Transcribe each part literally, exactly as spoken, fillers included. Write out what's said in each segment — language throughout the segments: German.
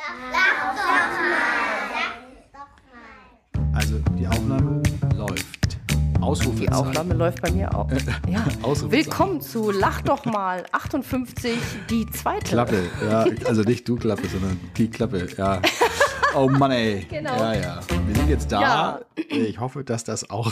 Lach doch mal. Lach doch mal. Also die Aufnahme läuft. Ausrufezeichen. Die Aufnahme läuft bei mir auch. Ja. Ausrufezeichen. Willkommen zu Lach doch mal achtundfünfzig, die zweite. Klappe, ja, also nicht du Klappe, sondern die Klappe, ja. Oh Mann, ey. Genau. Ja, ja. Wir sind jetzt da. Ja. Ich hoffe, dass das auch.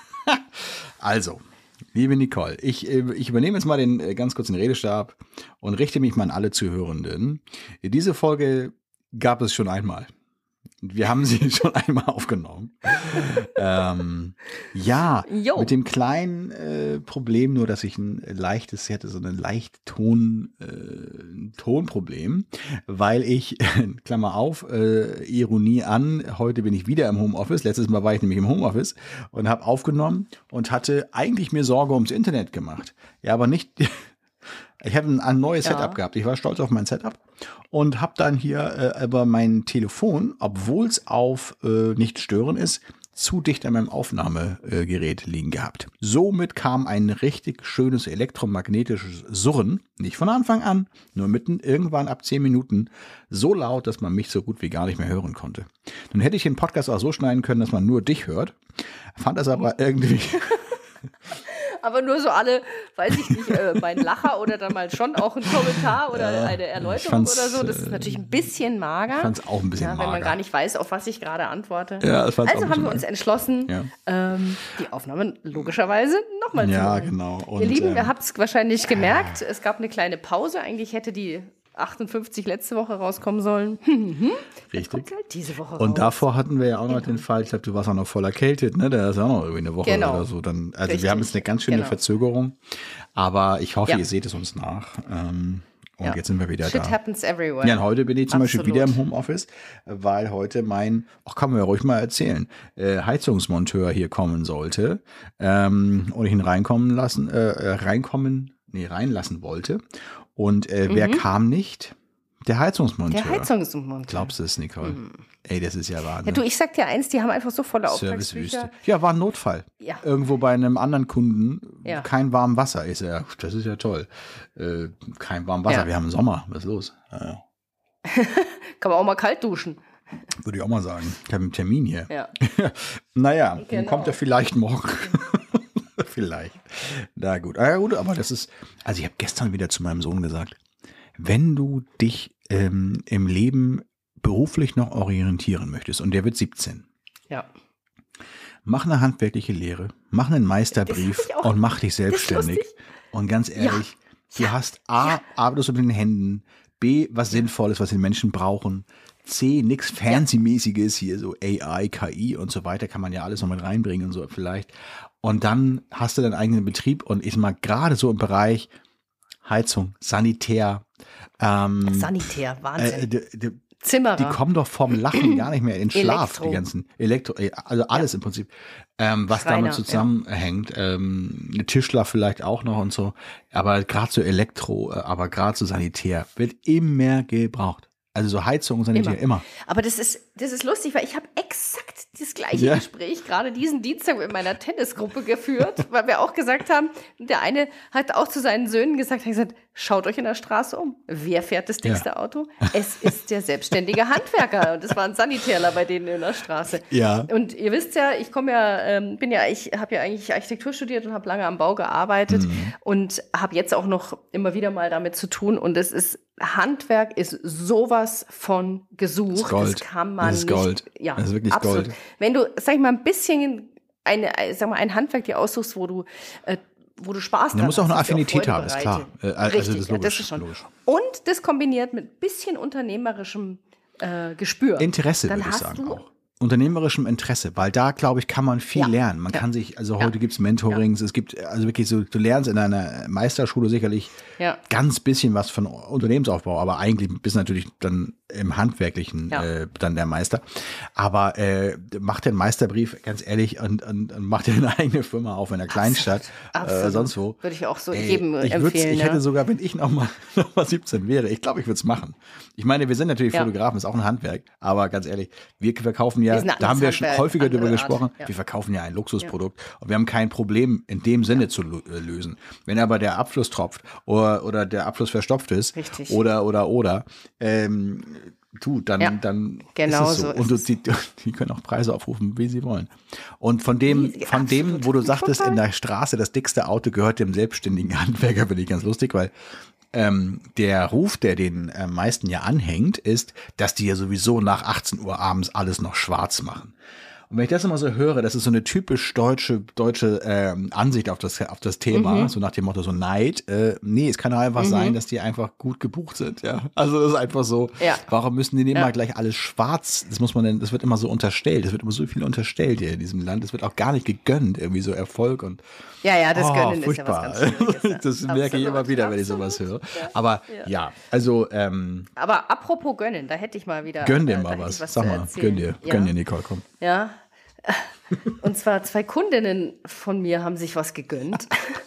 Also, liebe Nicole, ich, ich übernehme jetzt mal den ganz kurzen Redestab und richte mich mal an alle Zuhörenden. Diese Folge gab es schon einmal. Wir haben sie schon einmal aufgenommen. ähm, ja, Jo. mit dem kleinen äh, Problem nur, dass ich ein leichtes, ich hatte so ein leicht Ton, äh, Tonproblem, weil ich, Klammer auf, äh, Ironie an, heute bin ich wieder im Homeoffice. Letztes Mal war ich nämlich im Homeoffice und habe aufgenommen und hatte eigentlich mir Sorge ums Internet gemacht. Ja, aber nicht... Ich habe ein, ein neues Ja. Setup gehabt. Ich war stolz auf mein Setup und habe dann hier äh, über mein Telefon, obwohl es auf äh, nicht stören ist, zu dicht an meinem Aufnahmegerät liegen gehabt. Somit kam ein richtig schönes elektromagnetisches Surren, nicht von Anfang an, nur mitten irgendwann ab zehn Minuten, so laut, dass man mich so gut wie gar nicht mehr hören konnte. Nun hätte ich den Podcast auch so schneiden können, dass man nur dich hört, fand das aber irgendwie... Aber nur so alle, weiß ich nicht, äh, mein Lacher oder dann mal schon auch ein Kommentar oder Ja, eine ich Erläuterung fand's, oder so. Das ist natürlich ein bisschen mager. Ich fand es auch ein bisschen ja, wenn mager. man gar nicht weiß, auf was ich gerade antworte. Ja, ich fand's auch also ein haben wir bisschen uns entschlossen, Ja. ähm, die Aufnahme logischerweise nochmal zu Ja, machen. genau. Und, Ihr Lieben, ähm, ihr habt es wahrscheinlich gemerkt, es gab eine kleine Pause. Eigentlich hätte die achtundfünfzig letzte Woche rauskommen sollen. Jetzt kommt Richtig. halt diese Woche Und raus. davor hatten wir ja auch noch den Fall, ich glaube, du warst auch noch voll erkältet, ne? Da ist auch noch irgendwie eine Woche Genau. oder so. Dann, also Richtig. wir haben jetzt eine ganz schöne Genau. Verzögerung, aber ich hoffe, Ja. ihr seht es uns nach. Ähm, und Ja. jetzt sind wir wieder Shit da. happens everywhere. Ja, und heute bin ich zum Beispiel Absolut. wieder im Homeoffice, weil heute mein, ach, kann man ja ruhig mal erzählen, äh, Heizungsmonteur hier kommen sollte ähm, und ich ihn reinkommen lassen, äh, reinkommen, nee, reinlassen wollte. Und äh, wer kam nicht? Der Heizungsmonteur. Der Heizungsmonteur. Glaubst du es, Nicole? Ey, das ist ja Ja, Wahnsinn. du, ich sag dir eins, die haben einfach so volle Servicewüste. Auftragsbücher. Ja, war ein Notfall. Ja. Irgendwo bei einem anderen Kunden Ja. kein warmes Wasser. Ist ja, das ist ja toll. Äh, kein warmes Wasser. Ja. Wir haben Sommer. Was ist los? Ja, ja. Kann man auch mal kalt duschen. Würde ich auch mal sagen. Ich habe einen Termin hier. Ja. Naja, dann Genau. kommt er vielleicht morgen. Vielleicht. Na gut. Ah, ja, gut, aber das ist, also ich habe gestern wieder zu meinem Sohn gesagt, wenn du dich ähm, im Leben beruflich noch orientieren möchtest, und der wird siebzehn, Ja. mach eine handwerkliche Lehre, mach einen Meisterbrief Das hab ich auch. und mach dich selbstständig. lustig. Und ganz ehrlich, du hast A, arbeitest du mit den Händen, B, was Sinnvolles, was die Menschen brauchen, C, nichts Fancy-mäßiges hier, so A I, K I und so weiter, kann man ja alles noch mit reinbringen und so vielleicht. Und dann hast du deinen eigenen Betrieb und ich sag mal, gerade so im Bereich Heizung, Sanitär, ähm, Sanitär, Wahnsinn. äh, die, die, Zimmerer. die kommen doch vom Lachen gar nicht mehr in Schlaf, Elektro. die ganzen Elektro, äh, also alles im Prinzip, ähm, was Schreiner, damit zusammenhängt. Ähm, Tischler vielleicht auch noch und so, aber gerade so Elektro, äh, aber gerade so Sanitär wird immer gebraucht. Also so Heizung und Sanitär, immer. Aber das ist, das ist lustig, weil ich habe exakt das gleiche Ja. Gespräch gerade diesen Dienstag mit meiner Tennisgruppe geführt, weil wir auch gesagt haben, der eine hat auch zu seinen Söhnen gesagt, hat gesagt, schaut euch in der Straße um. Wer fährt das dickste Ja. Auto? Es ist der selbstständige Handwerker. Und das war ein Sanitärler bei denen in der Straße. Ja. Und ihr wisst ja, ich komme ja, ähm, bin ja, ich habe ja eigentlich Architektur studiert und habe lange am Bau gearbeitet Mhm. und habe jetzt auch noch immer wieder mal damit zu tun. Und es ist, Handwerk ist sowas von gesucht. Das ist Gold. Das kann man Das ist nicht. Gold. Ja, Das ist wirklich absolut. Gold. Wenn du, sag ich mal, ein bisschen eine, äh, sag mal, ein Handwerk dir aussuchst, wo du, äh, wo du Spaß Da dran muss auch eine hast, das dir Affinität Freude haben, ist klar. bereitet. Äh, also Richtig, das ist ja, logisch, das ist schon. logisch. Und das kombiniert mit ein bisschen unternehmerischem äh, Gespür. Interesse, Dann würde ich hast sagen du auch. Unternehmerischem Interesse, weil da, glaube ich, kann man viel Ja. lernen. Man Ja. kann sich, also Ja. heute gibt's Mentorings, es gibt, also wirklich so, du lernst in einer Meisterschule sicherlich Ja. ganz bisschen was von Unternehmensaufbau, aber eigentlich bist du natürlich dann im Handwerklichen Ja. äh, dann der Meister. Aber äh, mach den Meisterbrief, ganz ehrlich, und, und, und mach dir eine eigene Firma auf in einer Kleinstadt, äh, Absolut. sonst wo. Würde ich auch so Ey, jedem ich würd's- empfehlen. Ich ja. hätte sogar, wenn ich noch mal, noch mal siebzehn wäre, ich glaube, ich würde es machen. Ich meine, wir sind natürlich Ja. Fotografen, ist auch ein Handwerk, aber ganz ehrlich, wir verkaufen ja, Wir sind ein da haben wir anderes schon Handwerk, häufiger andere drüber Art, gesprochen, ja. wir verkaufen ja ein Luxusprodukt und wir haben kein Problem in dem Sinne zu lö- äh, lösen. Wenn aber der Abfluss tropft oder, oder der Abfluss verstopft ist Richtig. oder, oder, oder, ähm, du, dann, Ja, dann genau ist es so. so ist Und du, es. die, die können auch Preise aufrufen, wie sie wollen. Und von dem, Wie- von dem, absolut. wo du sagtest, Total. in der Straße, das dickste Auto gehört dem selbstständigen Handwerker, finde ich ganz lustig, weil ähm, der Ruf, der den äh, meisten ja anhängt, ist, dass die ja sowieso nach achtzehn Uhr abends alles noch schwarz machen. Und wenn ich das immer so höre, das ist so eine typisch deutsche deutsche ähm, Ansicht auf das auf das Thema, Mhm. so nach dem Motto so Neid. Äh, nee, es kann doch einfach sein, dass die einfach gut gebucht sind. Ja, also das ist einfach so. Ja. Warum müssen die denn Ja. immer gleich alles schwarz? Das muss man denn. Das wird immer so unterstellt. Das wird immer so viel unterstellt hier in diesem Land. Das wird auch gar nicht gegönnt, irgendwie so Erfolg und Ja, ja, das oh, Gönnen furchtbar. ist ja was ganz Schwieriges. Ja. Das merke ich Absolut, immer wieder, wenn ich sowas absolut. höre. Aber ja, also ähm, Aber apropos gönnen, da hätte ich mal wieder. gönn dir äh, da mal hätte was. ich was Sag zu mal, erzählen. gönn dir, Ja. gönn dir, Nicole, komm. Ja. Und zwar zwei Kundinnen von mir haben sich was gegönnt.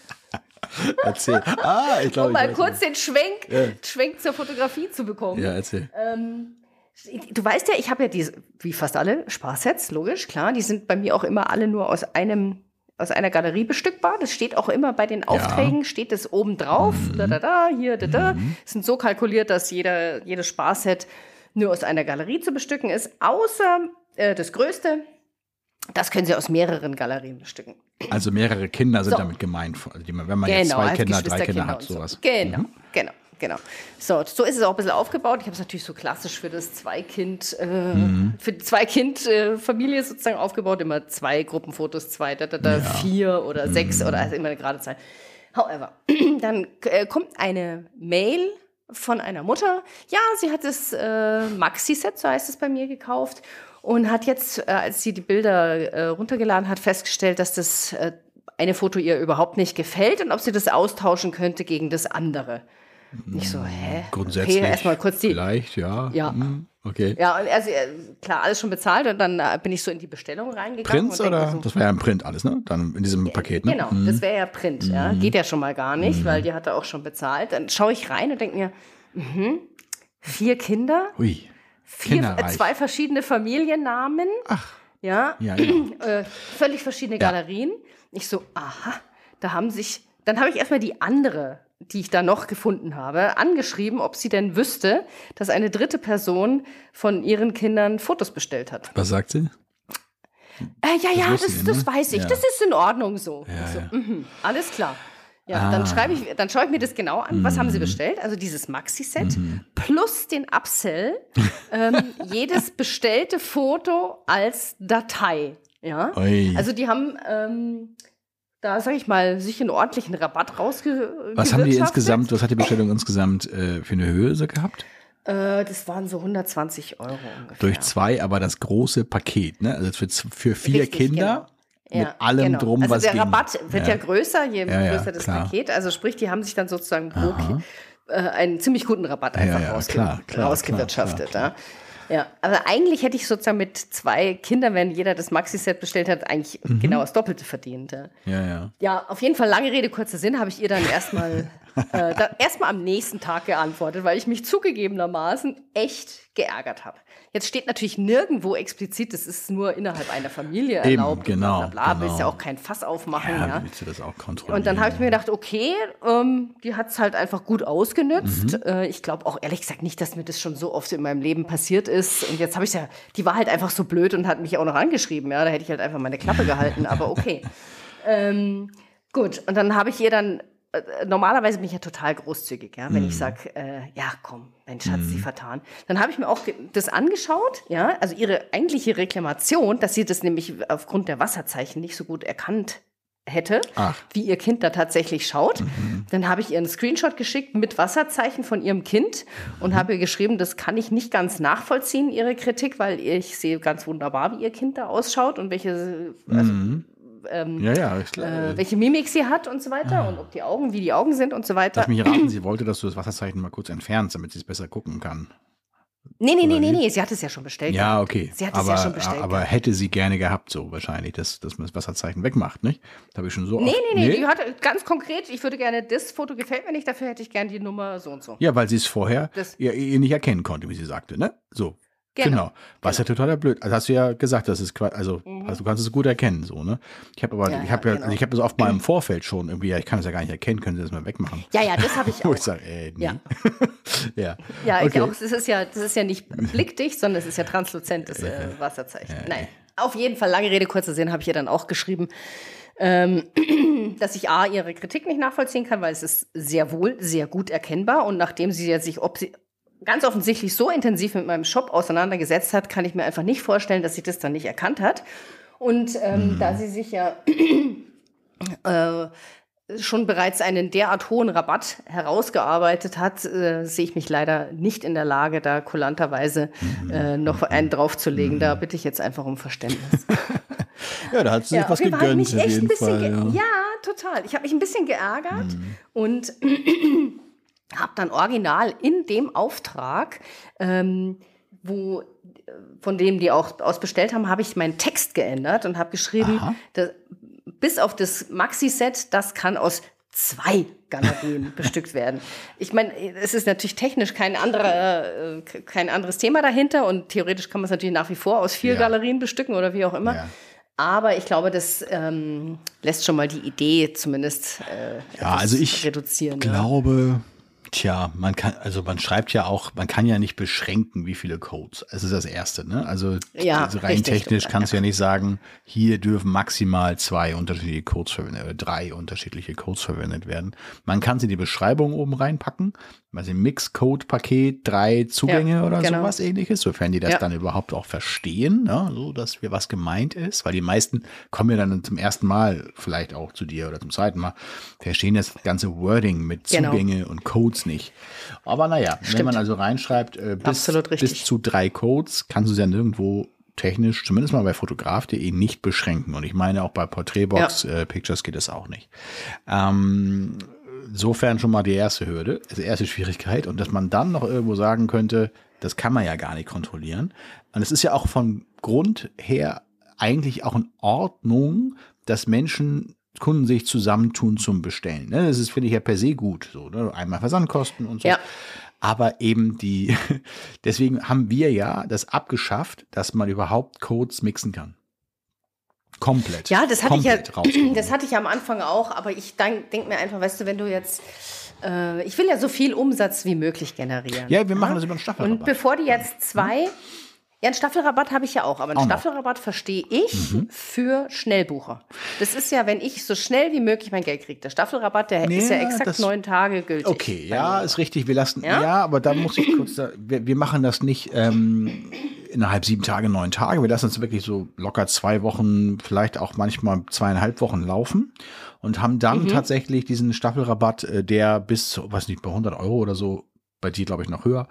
Erzähl. Ah, ich glaube, Um mal ich weiß kurz den Schwenk, Ja. Schwenk zur Fotografie zu bekommen. Ja, erzähl. Ähm, du weißt ja, ich habe ja diese, wie fast alle, Sparsets, logisch, klar. Die sind bei mir auch immer alle nur aus einem, aus einer Galerie bestückbar. Das steht auch immer bei den Aufträgen, steht das oben drauf. Mhm. Da, da, da, hier, da, da. Sind so kalkuliert, dass jeder, jedes Sparset nur aus einer Galerie zu bestücken ist, außer äh, das Größte. Das können Sie aus mehreren Galerien bestücken. Also mehrere Kinder sind So. damit gemeint. Also die man- wenn man jetzt Genau, zwei als Kinder, drei Geschwisterkinder Kinder hat, und so. sowas. Genau, Mhm. genau, genau. So, so ist es auch ein bisschen aufgebaut. Ich habe es natürlich so klassisch für das Zwei-Kind, äh, Mhm. für die Zwei-Kind-Familie sozusagen aufgebaut. Immer zwei Gruppenfotos, zwei, da, da, da, Ja. vier oder sechs oder also immer eine gerade Zahl. However, dann äh, kommt eine Mail von einer Mutter. Ja, sie hat das äh, Maxi-Set, so heißt es bei mir, gekauft und hat jetzt, äh, als sie die Bilder äh, runtergeladen hat, festgestellt, dass das äh, eine Foto ihr überhaupt nicht gefällt und ob sie das austauschen könnte gegen das andere. Ich so, hä? Grundsätzlich. Okay, erstmal kurz die. Vielleicht, ja. Ja. Mhm. Okay. Ja, und also äh, klar, alles schon bezahlt und dann äh, bin ich so in die Bestellung reingegangen. Prinz und denk mir oder? so, Das war ja ein Print alles, ne? Dann in diesem Paket, ne? Genau, Mhm. das wäre ja Print. Ja. Geht ja schon mal gar nicht, weil die hat er auch schon bezahlt. Dann schaue ich rein und denke mir, mhm, vier Kinder, Ui. vier, äh, Kinderreich. zwei verschiedene Familiennamen. Ach. Ja, Ja, genau. äh, völlig verschiedene Ja. Galerien. Ich so, aha, da haben sich, dann habe ich erstmal die andere, die ich da noch gefunden habe, angeschrieben, ob sie denn wüsste, dass eine dritte Person von ihren Kindern Fotos bestellt hat. Was sagt sie? Äh, ja, ja, wussten das, die, das ne? weiß ich, Ja. das ist in Ordnung so. Ja, ich so ja. mhm, alles klar. Ja, Ah. dann schreibe ich, dann schaue ich mir das genau an. Was Mhm. haben sie bestellt? Also dieses Maxi-Set plus den Upsell, ähm, jedes bestellte Foto als Datei. Ja, Ui. also die haben ähm, da, sag ich mal, sich einen ordentlichen Rabatt rausge. Was haben die gewirtschaftet. insgesamt, was hat die Bestellung insgesamt äh, für eine Höhe so gehabt? Äh, das waren so hundertzwanzig Euro ungefähr. Durch zwei, aber das große Paket, ne? Also für, z- für vier Richtig, Kinder genau. mit allem drum, also was der ging. Rabatt wird ja, Ja. größer, je Ja, ja, größer das klar. Paket. Also sprich, die haben sich dann sozusagen pro Aha. Ki- äh, einen ziemlich guten Rabatt einfach ja, rausge klar, klar, rausgewirtschaftet. klar, Ja. Ja, aber eigentlich hätte ich sozusagen mit zwei Kindern, wenn jeder das Maxi-Set bestellt hat, eigentlich Mhm. genau das Doppelte verdient. Ja. Ja, ja. Ja, auf jeden Fall, lange Rede, kurzer Sinn, habe ich ihr dann erstmal äh, da, erstmal am nächsten Tag geantwortet, weil ich mich zugegebenermaßen echt geärgert habe. Jetzt steht natürlich nirgendwo explizit, das ist nur innerhalb einer Familie Eben, erlaubt. genau, Bla, bla, bla, genau. willst ja auch kein Fass aufmachen. Ja, Ja. wie willst du das auch kontrollieren? Und dann habe ich mir gedacht, okay, ähm, die hat es halt einfach gut ausgenutzt. Mhm. Äh, ich glaube auch ehrlich gesagt nicht, dass mir das schon so oft in meinem Leben passiert ist. Und jetzt habe ich ja, die war halt einfach so blöd und hat mich auch noch angeschrieben. Ja, da hätte ich halt einfach meine Klappe gehalten, aber okay. ähm, gut, und dann habe ich ihr dann, äh, normalerweise bin ich ja total großzügig, ja, wenn Mhm. ich sage, äh, ja komm, mein Schatz, sie vertan. Dann habe ich mir auch ge- das angeschaut, ja, also ihre eigentliche Reklamation, dass sie das nämlich aufgrund der Wasserzeichen nicht so gut erkannt hätte, Ach. wie ihr Kind da tatsächlich schaut. Dann habe ich ihr einen Screenshot geschickt mit Wasserzeichen von ihrem Kind und habe ihr geschrieben, das kann ich nicht ganz nachvollziehen, ihre Kritik, weil ich sehe ganz wunderbar, wie ihr Kind da ausschaut und welche, also, ähm, Ja, ja. Ich, äh, äh, welche Mimik sie hat und so weiter und ob die Augen, wie die Augen sind und so weiter. lass mich raten, sie wollte, dass du das Wasserzeichen mal kurz entfernst, damit sie es besser gucken kann. Nee, nee, nee, Oder nee, wie? nee, sie hat es ja schon bestellt. Ja, okay. Sie hat es aber, ja schon bestellt. aber hätte sie gerne gehabt, so wahrscheinlich, dass, dass man das Wasserzeichen wegmacht, nicht? Das habe ich schon so Nee, oft. nee, nee, die hat ganz konkret, ich würde gerne, das Foto gefällt mir nicht, dafür hätte ich gerne die Nummer so und so. Ja, weil sie es vorher Das- ihr, ihr nicht erkennen konnte, wie sie sagte, ne? So. Genau. Genau. Was ja totaler blöd. Also hast du ja gesagt, das ist quasi, also, Mhm. also du kannst es gut erkennen, so, ne? Ich habe aber, Ja, ich habe ja, ja, genau. also ich habe das oft mal im Vorfeld schon irgendwie, ja, ich kann es ja gar nicht erkennen, können Sie das mal wegmachen? Ja, ja, das habe ich Wo auch. ich sage, äh, nee. Ja. ja. Ja, ich Okay. auch. Das ist ja, das ist ja nicht blickdicht, sondern es ist ja transluzentes äh, Wasserzeichen. Nein. Auf jeden Fall, lange Rede, kurzer Sinn, habe ich ihr dann auch geschrieben, ähm, dass ich A, ihre Kritik nicht nachvollziehen kann, weil es ist sehr wohl sehr gut erkennbar. Und nachdem sie jetzt sich ob sie ganz offensichtlich so intensiv mit meinem Shop auseinandergesetzt hat, kann ich mir einfach nicht vorstellen, dass sie das dann nicht erkannt hat. Und ähm, Mhm. da sie sich ja äh, schon bereits einen derart hohen Rabatt herausgearbeitet hat, äh, sehe ich mich leider nicht in der Lage, da kulanterweise äh, noch einen draufzulegen. Da bitte ich jetzt einfach um Verständnis. Ja, da hat sie sich Ja, was auf jeden Fall habe ich gegönnt, mich auf echt ein jeden bisschen Fall. ge- Ja. ja, total. Ich habe mich ein bisschen geärgert Mhm. und habe dann original in dem Auftrag, ähm, wo von dem die auch ausbestellt haben, habe ich meinen Text geändert und habe geschrieben, Aha. dass, bis auf das Maxi-Set, das kann aus zwei Galerien bestückt werden. Ich meine, es ist natürlich technisch kein anderer, äh, kein anderes Thema dahinter und theoretisch kann man es natürlich nach wie vor aus vier Ja. Galerien bestücken oder wie auch immer. Ja. Aber ich glaube, das ähm, lässt schon mal die Idee zumindest äh, Ja, etwas also ich reduzieren. glaube, tja, man kann, also man schreibt ja auch, man kann ja nicht beschränken, wie viele Codes. Es ist das Erste, ne? Also, Ja, also rein richtig. technisch kannst du ja nicht sagen, hier dürfen maximal zwei unterschiedliche Codes verwendet oder drei unterschiedliche Codes verwendet werden. Man kann sie in die Beschreibung oben reinpacken, also im Mix-Code-Paket, drei Zugänge Ja, oder genau. sowas ähnliches, sofern die das Ja. dann überhaupt auch verstehen, ne? So, dass wir was gemeint ist, weil die meisten kommen ja dann zum ersten Mal vielleicht auch zu dir oder zum zweiten Mal, verstehen das ganze Wording mit Genau. Zugänge und Codes nicht. Aber naja, wenn Stimmt. man also reinschreibt, äh, bis, Absolut richtig. bis zu drei Codes, kannst du es ja nirgendwo technisch, zumindest mal bei fotograf punkt de, nicht beschränken. Und ich meine, auch bei Porträtbox Ja. äh, Pictures geht das auch nicht. Ähm, insofern schon mal die erste Hürde, also erste Schwierigkeit. Und dass man dann noch irgendwo sagen könnte, das kann man ja gar nicht kontrollieren. Und es ist ja auch von Grund her eigentlich auch in Ordnung, dass Menschen Kunden sich zusammentun zum Bestellen. Ne? Das ist, finde ich, ja per se gut. So, ne? Einmal Versandkosten und so. Ja. Aber eben die, deswegen haben wir ja das abgeschafft, dass man überhaupt Codes mixen kann. Komplett. Ja, das hatte ich ja, Komplett rausgenommen. das hatte ich ja am Anfang auch, aber ich denke mir einfach, weißt du, wenn du jetzt, äh, ich will ja so viel Umsatz wie möglich generieren. Ja, wir machen das über einen Und Staffelrabatt. bevor die jetzt zwei, ja, einen Staffelrabatt habe ich ja auch, aber einen Auch noch. Staffelrabatt verstehe ich Mhm. für Schnellbucher. Das ist ja, wenn ich so schnell wie möglich mein Geld kriege. Der Staffelrabatt, der ist ja Ja, exakt das- neun Tage gültig. Okay, bei ja, mir. ist richtig. Wir lassen, Ja? ja, aber da muss ich kurz, da, wir, wir machen das nicht ähm, innerhalb sieben Tage, neun Tage. Wir lassen es wirklich so locker zwei Wochen, vielleicht auch manchmal zweieinhalb Wochen laufen und haben dann Mhm. tatsächlich diesen Staffelrabatt, äh, der bis, weiß nicht, bei hundert Euro oder so, bei dir glaube ich noch höher,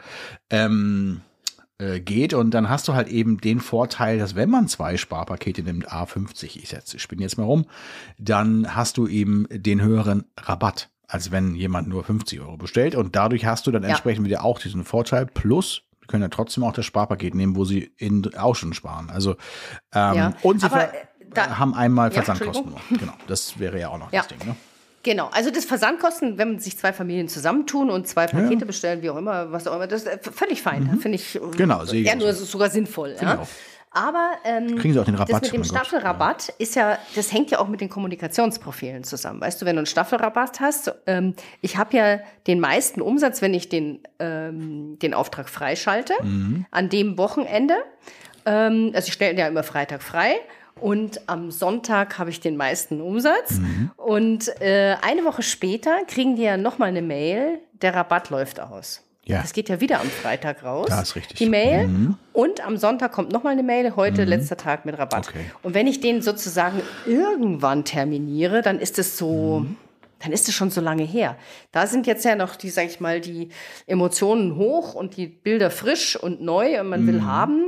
ähm, äh, geht. Und dann hast du halt eben den Vorteil, dass wenn man zwei Sparpakete nimmt, A fünfzig, ich setze, ich bin jetzt mal rum, dann hast du eben den höheren Rabatt, als wenn jemand nur fünfzig Euro bestellt. Und dadurch hast du dann Ja. entsprechend wieder auch diesen Vorteil. Plus, wir können ja trotzdem auch das Sparpaket nehmen, wo sie in, auch schon sparen. Also, ähm, Ja, und sie aber, ver- äh, da- haben einmal Ja, Versandkosten nur. Genau, das wäre ja auch noch Ja. das Ding, ne? Genau, also das Versandkosten, wenn sich zwei Familien zusammentun und zwei Pakete bestellen, wie auch immer, was auch immer, das ist äh, völlig fein, finde ich. äh, Genau, sehe ich eher auch nur so. sogar sinnvoll. ich Ja. auch. Aber ähm, Kriegen sie auch den das Rabatt, mit dem mein Gott. Staffelrabatt ist ja, das hängt ja auch mit den Kommunikationsprofilen zusammen. Weißt du, wenn du einen Staffelrabatt hast, ähm, ich habe ja den meisten Umsatz, wenn ich den, ähm, den Auftrag freischalte, Mhm. an dem Wochenende. Ähm, also ich stelle ja immer Freitag frei. Und am Sonntag habe ich den meisten Umsatz. Mhm. Und äh, eine Woche später kriegen die ja nochmal eine Mail, der Rabatt läuft aus. Ja. Das geht ja wieder am Freitag raus. Das ist richtig. Die Mail. Mhm. Und am Sonntag kommt nochmal eine Mail, heute letzter Tag mit Rabatt. Okay. Und wenn ich den sozusagen irgendwann terminiere, dann ist es so, Mhm. dann ist es schon so lange her. Da sind jetzt ja noch die, sag ich mal, die Emotionen hoch und die Bilder frisch und neu und man Mhm. will haben.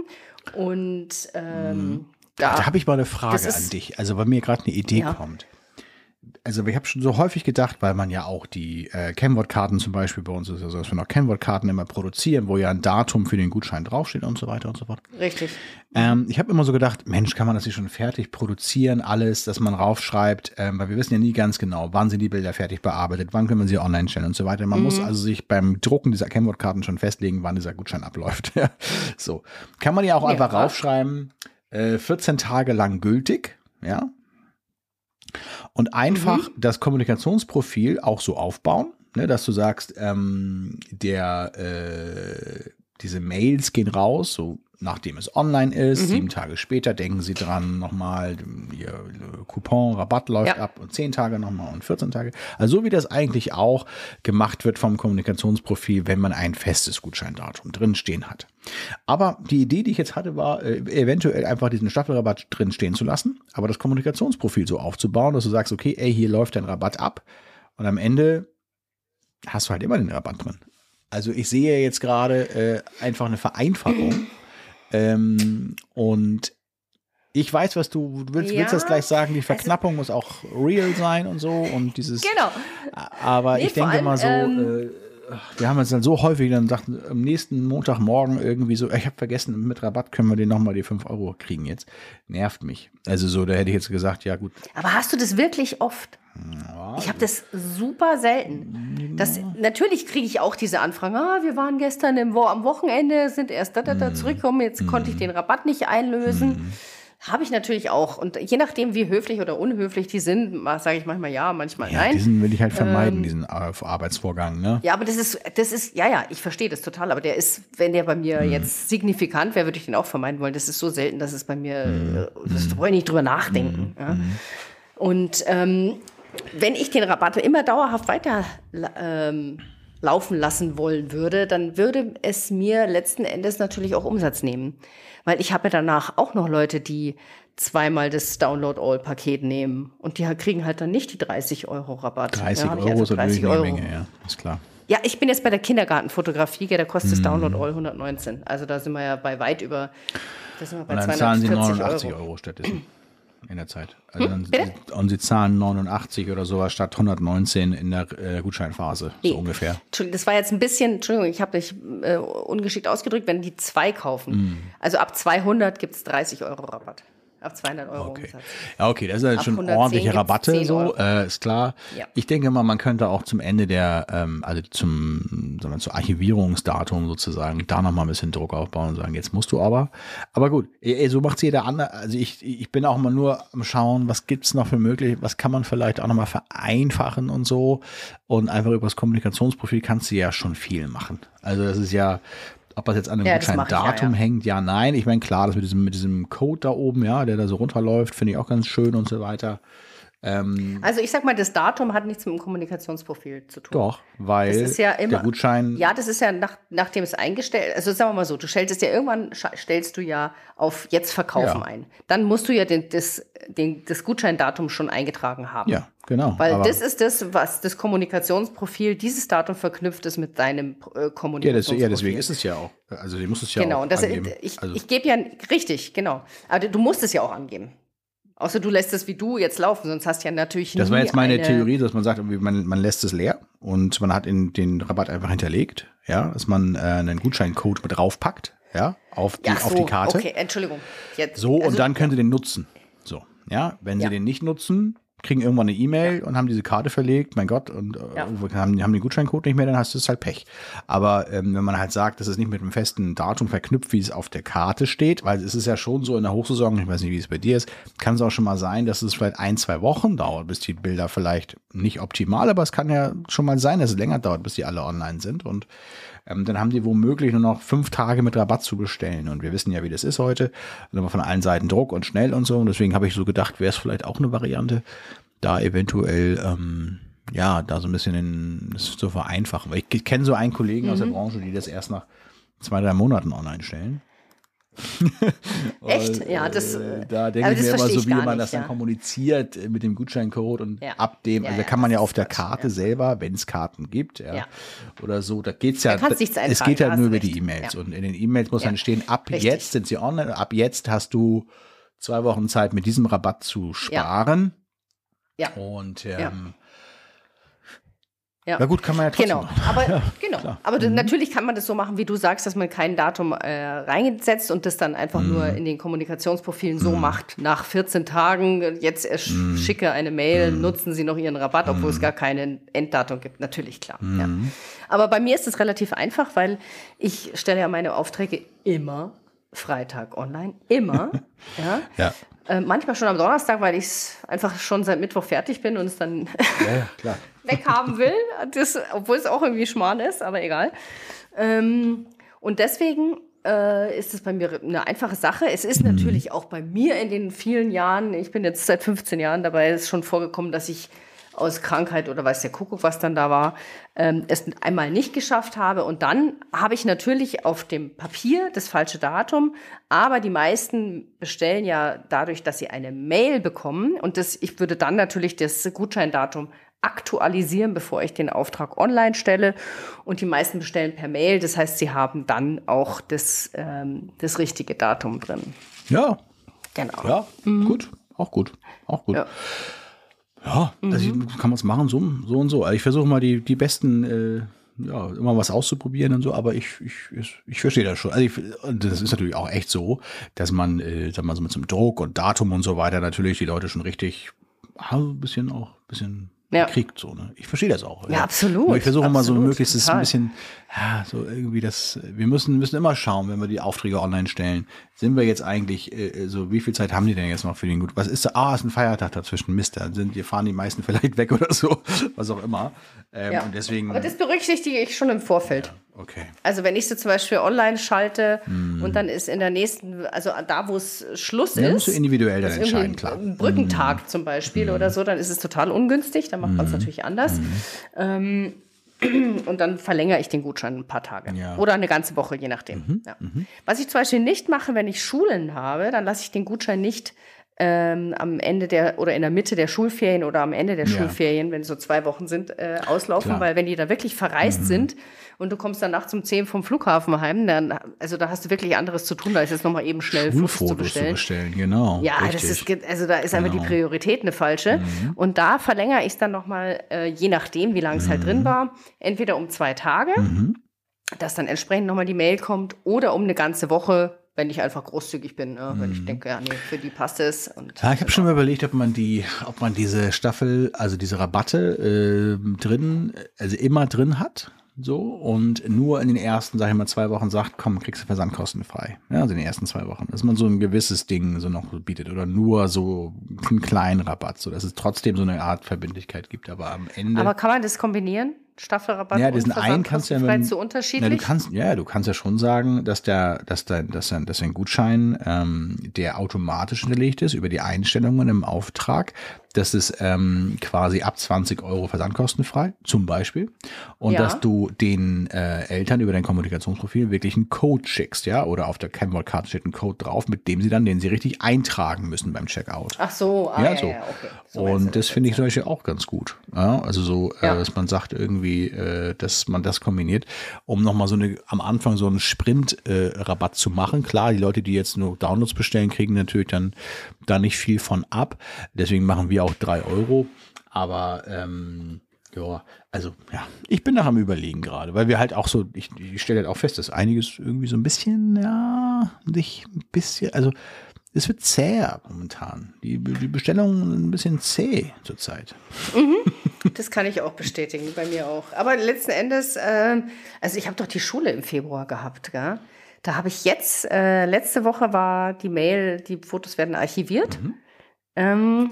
Und ähm, Da da, habe ich mal eine Frage Das an ist- dich. Also, weil mir gerade eine Idee Ja. kommt. also ich habe schon so häufig gedacht, weil man ja auch die äh, Kennwortkarten zum Beispiel bei uns ist, also dass wir noch Kennwortkarten immer produzieren, wo ja ein Datum für den Gutschein draufsteht und so weiter und so fort. Richtig. Ähm, ich habe immer so gedacht, Mensch, kann man das nicht schon fertig produzieren, alles, dass man raufschreibt, ähm, weil wir wissen ja nie ganz genau, wann sind die Bilder fertig bearbeitet, wann können wir sie online stellen und so weiter. Man mhm. muss also sich beim Drucken dieser Kennwortkarten schon festlegen, wann dieser Gutschein abläuft. So. Kann man ja auch ja, einfach was? raufschreiben, äh, vierzehn Tage lang gültig, ja. Und einfach mhm. das Kommunikationsprofil auch so aufbauen, ne, dass du sagst, ähm, der, äh, diese Mails gehen raus, so nachdem es online ist, mhm. sieben Tage später denken sie dran nochmal, ihr Coupon, Rabatt läuft ja. ab und zehn Tage nochmal und vierzehn Tage. Also so wie das eigentlich auch gemacht wird vom Kommunikationsprofil, wenn man ein festes Gutscheindatum drin stehen hat. Aber die Idee, die ich jetzt hatte, war, äh, eventuell einfach diesen Staffelrabatt drin stehen zu lassen, aber das Kommunikationsprofil so aufzubauen, dass du sagst, okay, ey, hier läuft dein Rabatt ab und am Ende hast du halt immer den Rabatt drin. Also ich sehe jetzt gerade äh, einfach eine Vereinfachung. Ähm, und ich weiß, was du, du willst, ja, willst das gleich sagen, die Verknappung also, muss auch real sein und so und dieses. Genau. Aber nee, ich denke allem, mal so, ähm, äh, wir haben jetzt dann so häufig dann gesagt, am nächsten Montagmorgen irgendwie so, ich habe vergessen, mit Rabatt können wir den nochmal die fünf Euro kriegen jetzt. Nervt mich. Also so, da hätte ich jetzt gesagt, ja gut. Aber hast du das wirklich oft? Ja, ich habe das super selten. Das, natürlich kriege ich auch diese Anfragen, ah, wir waren gestern im Wo- am Wochenende, sind erst da, da, da zurückgekommen, jetzt mm. konnte ich den Rabatt nicht einlösen. Mm. Habe ich natürlich auch. Und je nachdem, wie höflich oder unhöflich die sind, sage ich manchmal ja, manchmal ja, nein. Diesen will ich halt vermeiden, ähm, diesen Arbeitsvorgang. Ne? Ja, aber das ist, das ist, ja, ja, ich verstehe das total. Aber der ist, wenn der bei mir mm. jetzt signifikant wäre, würde ich den auch vermeiden wollen. Das ist so selten, dass es bei mir, mm. das brauche ich nicht drüber nachdenken. Mm. Ja. Und ähm, wenn ich den Rabatt immer dauerhaft weiter ähm, laufen lassen wollen würde, dann würde es mir letzten Endes natürlich auch Umsatz nehmen. Weil ich habe ja danach auch noch Leute, die zweimal das Download-All-Paket nehmen. Und die kriegen halt dann nicht die dreißig Euro Rabatt. dreißig ja, Euro ist natürlich eine Menge, ja, ist klar. Ja, ich bin jetzt bei der Kindergartenfotografie, da kostet das mm. Download-All hundertneunzehn. Also da sind wir ja bei weit über, da sind wir bei und dann zahlen sie neunundachtzig Euro, Euro stattdessen. In der Zeit. Also hm, dann, und sie zahlen neunundachtzig oder sowas statt hundertneunzehn in der äh, Gutscheinphase, nee. so ungefähr. Entschuldigung, das war jetzt ein bisschen, Entschuldigung, ich habe dich äh, ungeschickt ausgedrückt, wenn die zwei kaufen. Mm. Also ab zweihundert gibt es dreißig Euro Rabatt. Ab zweihundert Euro okay. Umsatz. Ja, okay, das ist halt schon ordentliche Rabatte, so, äh, ist klar. Ja. Ich denke mal, man könnte auch zum Ende der, ähm, also zum, sagen wir, zum Archivierungsdatum sozusagen, da nochmal ein bisschen Druck aufbauen und sagen, jetzt musst du aber. Aber gut, ey, so macht es jeder andere. Also ich, ich bin auch mal nur am Schauen, was gibt's noch für möglich, was kann man vielleicht auch nochmal vereinfachen und so. Und einfach über das Kommunikationsprofil kannst du ja schon viel machen. Also das ist ja, ob das jetzt an einem ja, Gutschein-Datum ja, ja. hängt, ja, nein. Ich meine, klar, das mit diesem, mit diesem Code da oben, ja, der da so runterläuft, finde ich auch ganz schön und so weiter. Ähm, also ich sag mal, das Datum hat nichts mit dem Kommunikationsprofil zu tun. Doch, weil das ist ja immer, der Gutschein... Ja, das ist ja, nach, nachdem es eingestellt, also sagen wir mal so, du stellst es ja irgendwann, stellst du ja auf jetzt verkaufen ja. ein. Dann musst du ja den, das, den, das Gutscheindatum schon eingetragen haben. Ja, genau. Weil aber das ist das, was das Kommunikationsprofil, dieses Datum verknüpft ist mit deinem äh, Kommunikationsprofil. Ja, das, ja, deswegen ist es ja auch. Also du musst es ja genau, auch das, angeben. Ich, also. ich gebe ja, richtig, genau. Aber du musst es ja auch angeben. Außer du lässt es wie du jetzt laufen, sonst hast du ja natürlich nie Das war jetzt meine eine Theorie, dass man sagt, man, man lässt es leer und man hat in den Rabatt einfach hinterlegt, ja, dass man äh, einen Gutscheincode mit draufpackt, ja, auf die, ja, so, auf die Karte. Okay, Entschuldigung. Jetzt, so, also, und dann können Sie den nutzen. So, ja, wenn Sie ja. den nicht nutzen, kriegen irgendwann eine E-Mail ja. und haben diese Karte verlegt, mein Gott, und ja. äh, haben, haben den Gutscheincode nicht mehr, dann hast du es halt Pech. Aber ähm, wenn man halt sagt, das ist nicht mit einem festen Datum verknüpft, wie es auf der Karte steht, weil es ist ja schon so in der Hochsaison, ich weiß nicht, wie es bei dir ist, kann es auch schon mal sein, dass es vielleicht ein, zwei Wochen dauert, bis die Bilder vielleicht nicht optimal, aber es kann ja schon mal sein, dass es länger dauert, bis die alle online sind und ähm, dann haben die womöglich nur noch fünf Tage mit Rabatt zu bestellen und wir wissen ja, wie das ist heute, dann haben wir von allen Seiten Druck und schnell und so und deswegen habe ich so gedacht, wäre es vielleicht auch eine Variante, da eventuell, ähm, ja, da so ein bisschen in, das zu vereinfachen. Weil ich kenne so einen Kollegen mhm. aus der Branche, die das erst nach zwei, drei Monaten online stellen. Echt? Und, ja, das. Äh, da denke ich mir immer so, wie man nicht, das dann ja. kommuniziert mit dem Gutscheincode und ja. ab dem, ja, also da ja, kann man ja auf der Quatsch, Karte ja. selber, wenn es Karten gibt, ja, ja. oder so, da geht's ja, da es geht halt nur über recht. die E-Mails ja. und in den E-Mails muss ja. dann stehen, ab Richtig. jetzt sind sie online, ab jetzt hast du zwei Wochen Zeit mit diesem Rabatt zu sparen. Ja. Ja. Und ähm, Ja. Ja. Na gut, kann man ja trotzdem Genau, machen. aber, Ja, genau. klar. aber mhm. natürlich kann man das so machen, wie du sagst, dass man kein Datum äh, reinsetzt und das dann einfach mhm. nur in den Kommunikationsprofilen so mhm. macht. Nach vierzehn Tagen, jetzt er mhm. schicke eine Mail, mhm. nutzen Sie noch Ihren Rabatt, obwohl mhm. es gar kein Enddatum gibt. Natürlich, klar. Mhm. Ja. Aber bei mir ist es relativ einfach, weil ich stelle ja meine Aufträge immer Freitag online. Immer. ja. ja. Äh, manchmal schon am Donnerstag, weil ich einfach schon seit Mittwoch fertig bin und es dann ja, ja, klar. weghaben will, das, obwohl es auch irgendwie Schmarrn ist, aber egal. Ähm, und deswegen äh, ist es bei mir eine einfache Sache. Es ist mhm. natürlich auch bei mir in den vielen Jahren, ich bin jetzt seit fünfzehn Jahren dabei, ist schon vorgekommen, dass ich aus Krankheit oder weiß der Kuckuck, was dann da war, ähm, es einmal nicht geschafft habe. Und dann habe ich natürlich auf dem Papier das falsche Datum, aber die meisten bestellen ja dadurch, dass sie eine Mail bekommen. Und das, ich würde dann natürlich das Gutscheindatum aktualisieren, bevor ich den Auftrag online stelle. Und die meisten bestellen per Mail. Das heißt, sie haben dann auch das, ähm, das richtige Datum drin. Ja. Genau. Ja, mhm. gut. Auch gut. Auch gut. Ja. Ja, also mhm. kann man es machen, so, so und so. Also ich versuche mal die, die besten, äh, ja, immer was auszuprobieren und so, aber ich, ich, ich, ich verstehe das schon. Also ich, das ist natürlich auch echt so, dass man, äh, sag mal so mit so einem Druck und Datum und so weiter natürlich die Leute schon richtig, also ein bisschen auch, ein bisschen ja. gekriegt, so, ne? Ich verstehe das auch. Ja, ja. absolut. Nur ich versuche immer so möglichst total. ein bisschen, ja, so irgendwie das, wir müssen, müssen immer schauen, wenn wir die Aufträge online stellen, sind wir jetzt eigentlich, äh, so, wie viel Zeit haben die denn jetzt noch für den Gut? Was ist da? Ah, ist ein Feiertag dazwischen, Mist, da sind, wir fahren die meisten vielleicht weg oder so, was auch immer. Ähm, ja. und deswegen. Aber das berücksichtige ich schon im Vorfeld. Ja, okay. Also wenn ich sie zum Beispiel online schalte mm. und dann ist in der nächsten, also da, wo es Schluss ja, ist. Musst du individuell dann entscheiden, klar. Ein Brückentag mm. zum Beispiel mm. oder so, dann ist es total ungünstig, dann macht man es mm. natürlich anders. Mm. Ähm, und dann verlängere ich den Gutschein ein paar Tage. Ja. Oder eine ganze Woche, je nachdem. Mhm. Ja. Mhm. Was ich zum Beispiel nicht mache, wenn ich Schulen habe, dann lasse ich den Gutschein nicht ähm, am Ende der oder in der Mitte der Schulferien oder am Ende der ja. Schulferien, wenn es so zwei Wochen sind, äh, auslaufen. Klar. Weil wenn die da wirklich verreist mhm. sind und du kommst dann nachts um zehn vom Flughafen heim, dann, also da hast du wirklich anderes zu tun, da ist jetzt nochmal eben schnell Fotos zu bestellen. zu bestellen. Genau. Ja, richtig. das ist, also da ist einfach genau. die Priorität eine falsche. Mhm. Und da verlängere ich es dann nochmal, äh, je nachdem, wie lange es mhm. halt drin war, entweder um zwei Tage, mhm. dass dann entsprechend nochmal die Mail kommt, oder um eine ganze Woche, wenn ich einfach großzügig bin, ne? mhm. wenn ich denke, ja, nee, für die passt es. Und ja, ich habe schon mal überlegt, ob man die, ob man diese Staffel, also diese Rabatte äh, drin, also immer drin hat. So, und nur in den ersten, sag ich mal, zwei Wochen sagt, komm, kriegst du versandkostenfrei. Ja, also in den ersten zwei Wochen. Dass man so ein gewisses Ding so noch bietet oder nur so einen kleinen Rabatt, so dass es trotzdem so eine Art Verbindlichkeit gibt, aber am Ende. Aber kann man das kombinieren? Staffelrabatt ja, und diesen einen kannst du ja frei mit, zu unterschiedlich? Na, du kannst, ja, du kannst ja schon sagen, dass der, dass dein, dass dein, dass dein Gutschein, ähm, der automatisch hinterlegt ist über die Einstellungen im Auftrag, das ist ähm, quasi ab zwanzig Euro versandkostenfrei, zum Beispiel. Und ja. dass du den äh, Eltern über dein Kommunikationsprofil wirklich einen Code schickst, ja, oder auf der Kennwort-Karte steht ein Code drauf, mit dem sie dann, den sie richtig eintragen müssen beim Checkout. Ach so, ah, ja, ja, so. ja, okay. So und das finde ich zum Beispiel auch ganz gut. Ja, also so, ja. äh, dass man sagt irgendwie, äh, dass man das kombiniert, um nochmal so eine, am Anfang so einen Sprint-Rabatt äh, zu machen. Klar, die Leute, die jetzt nur Downloads bestellen, kriegen natürlich dann da nicht viel von ab. Deswegen machen wir auch drei Euro. Aber ähm, ja, also ja, ich bin noch am Überlegen gerade, weil wir halt auch so, ich, ich stelle halt auch fest, dass einiges irgendwie so ein bisschen, ja, nicht ein bisschen, also es wird zäher momentan. Die, die Bestellungen sind ein bisschen zäh zurzeit. Mhm. Das kann ich auch bestätigen, bei mir auch. Aber letzten Endes, äh, also ich habe doch die Schule im Februar gehabt, gell? Da habe ich jetzt, äh, letzte Woche war die Mail, die Fotos werden archiviert. Mhm. Ähm,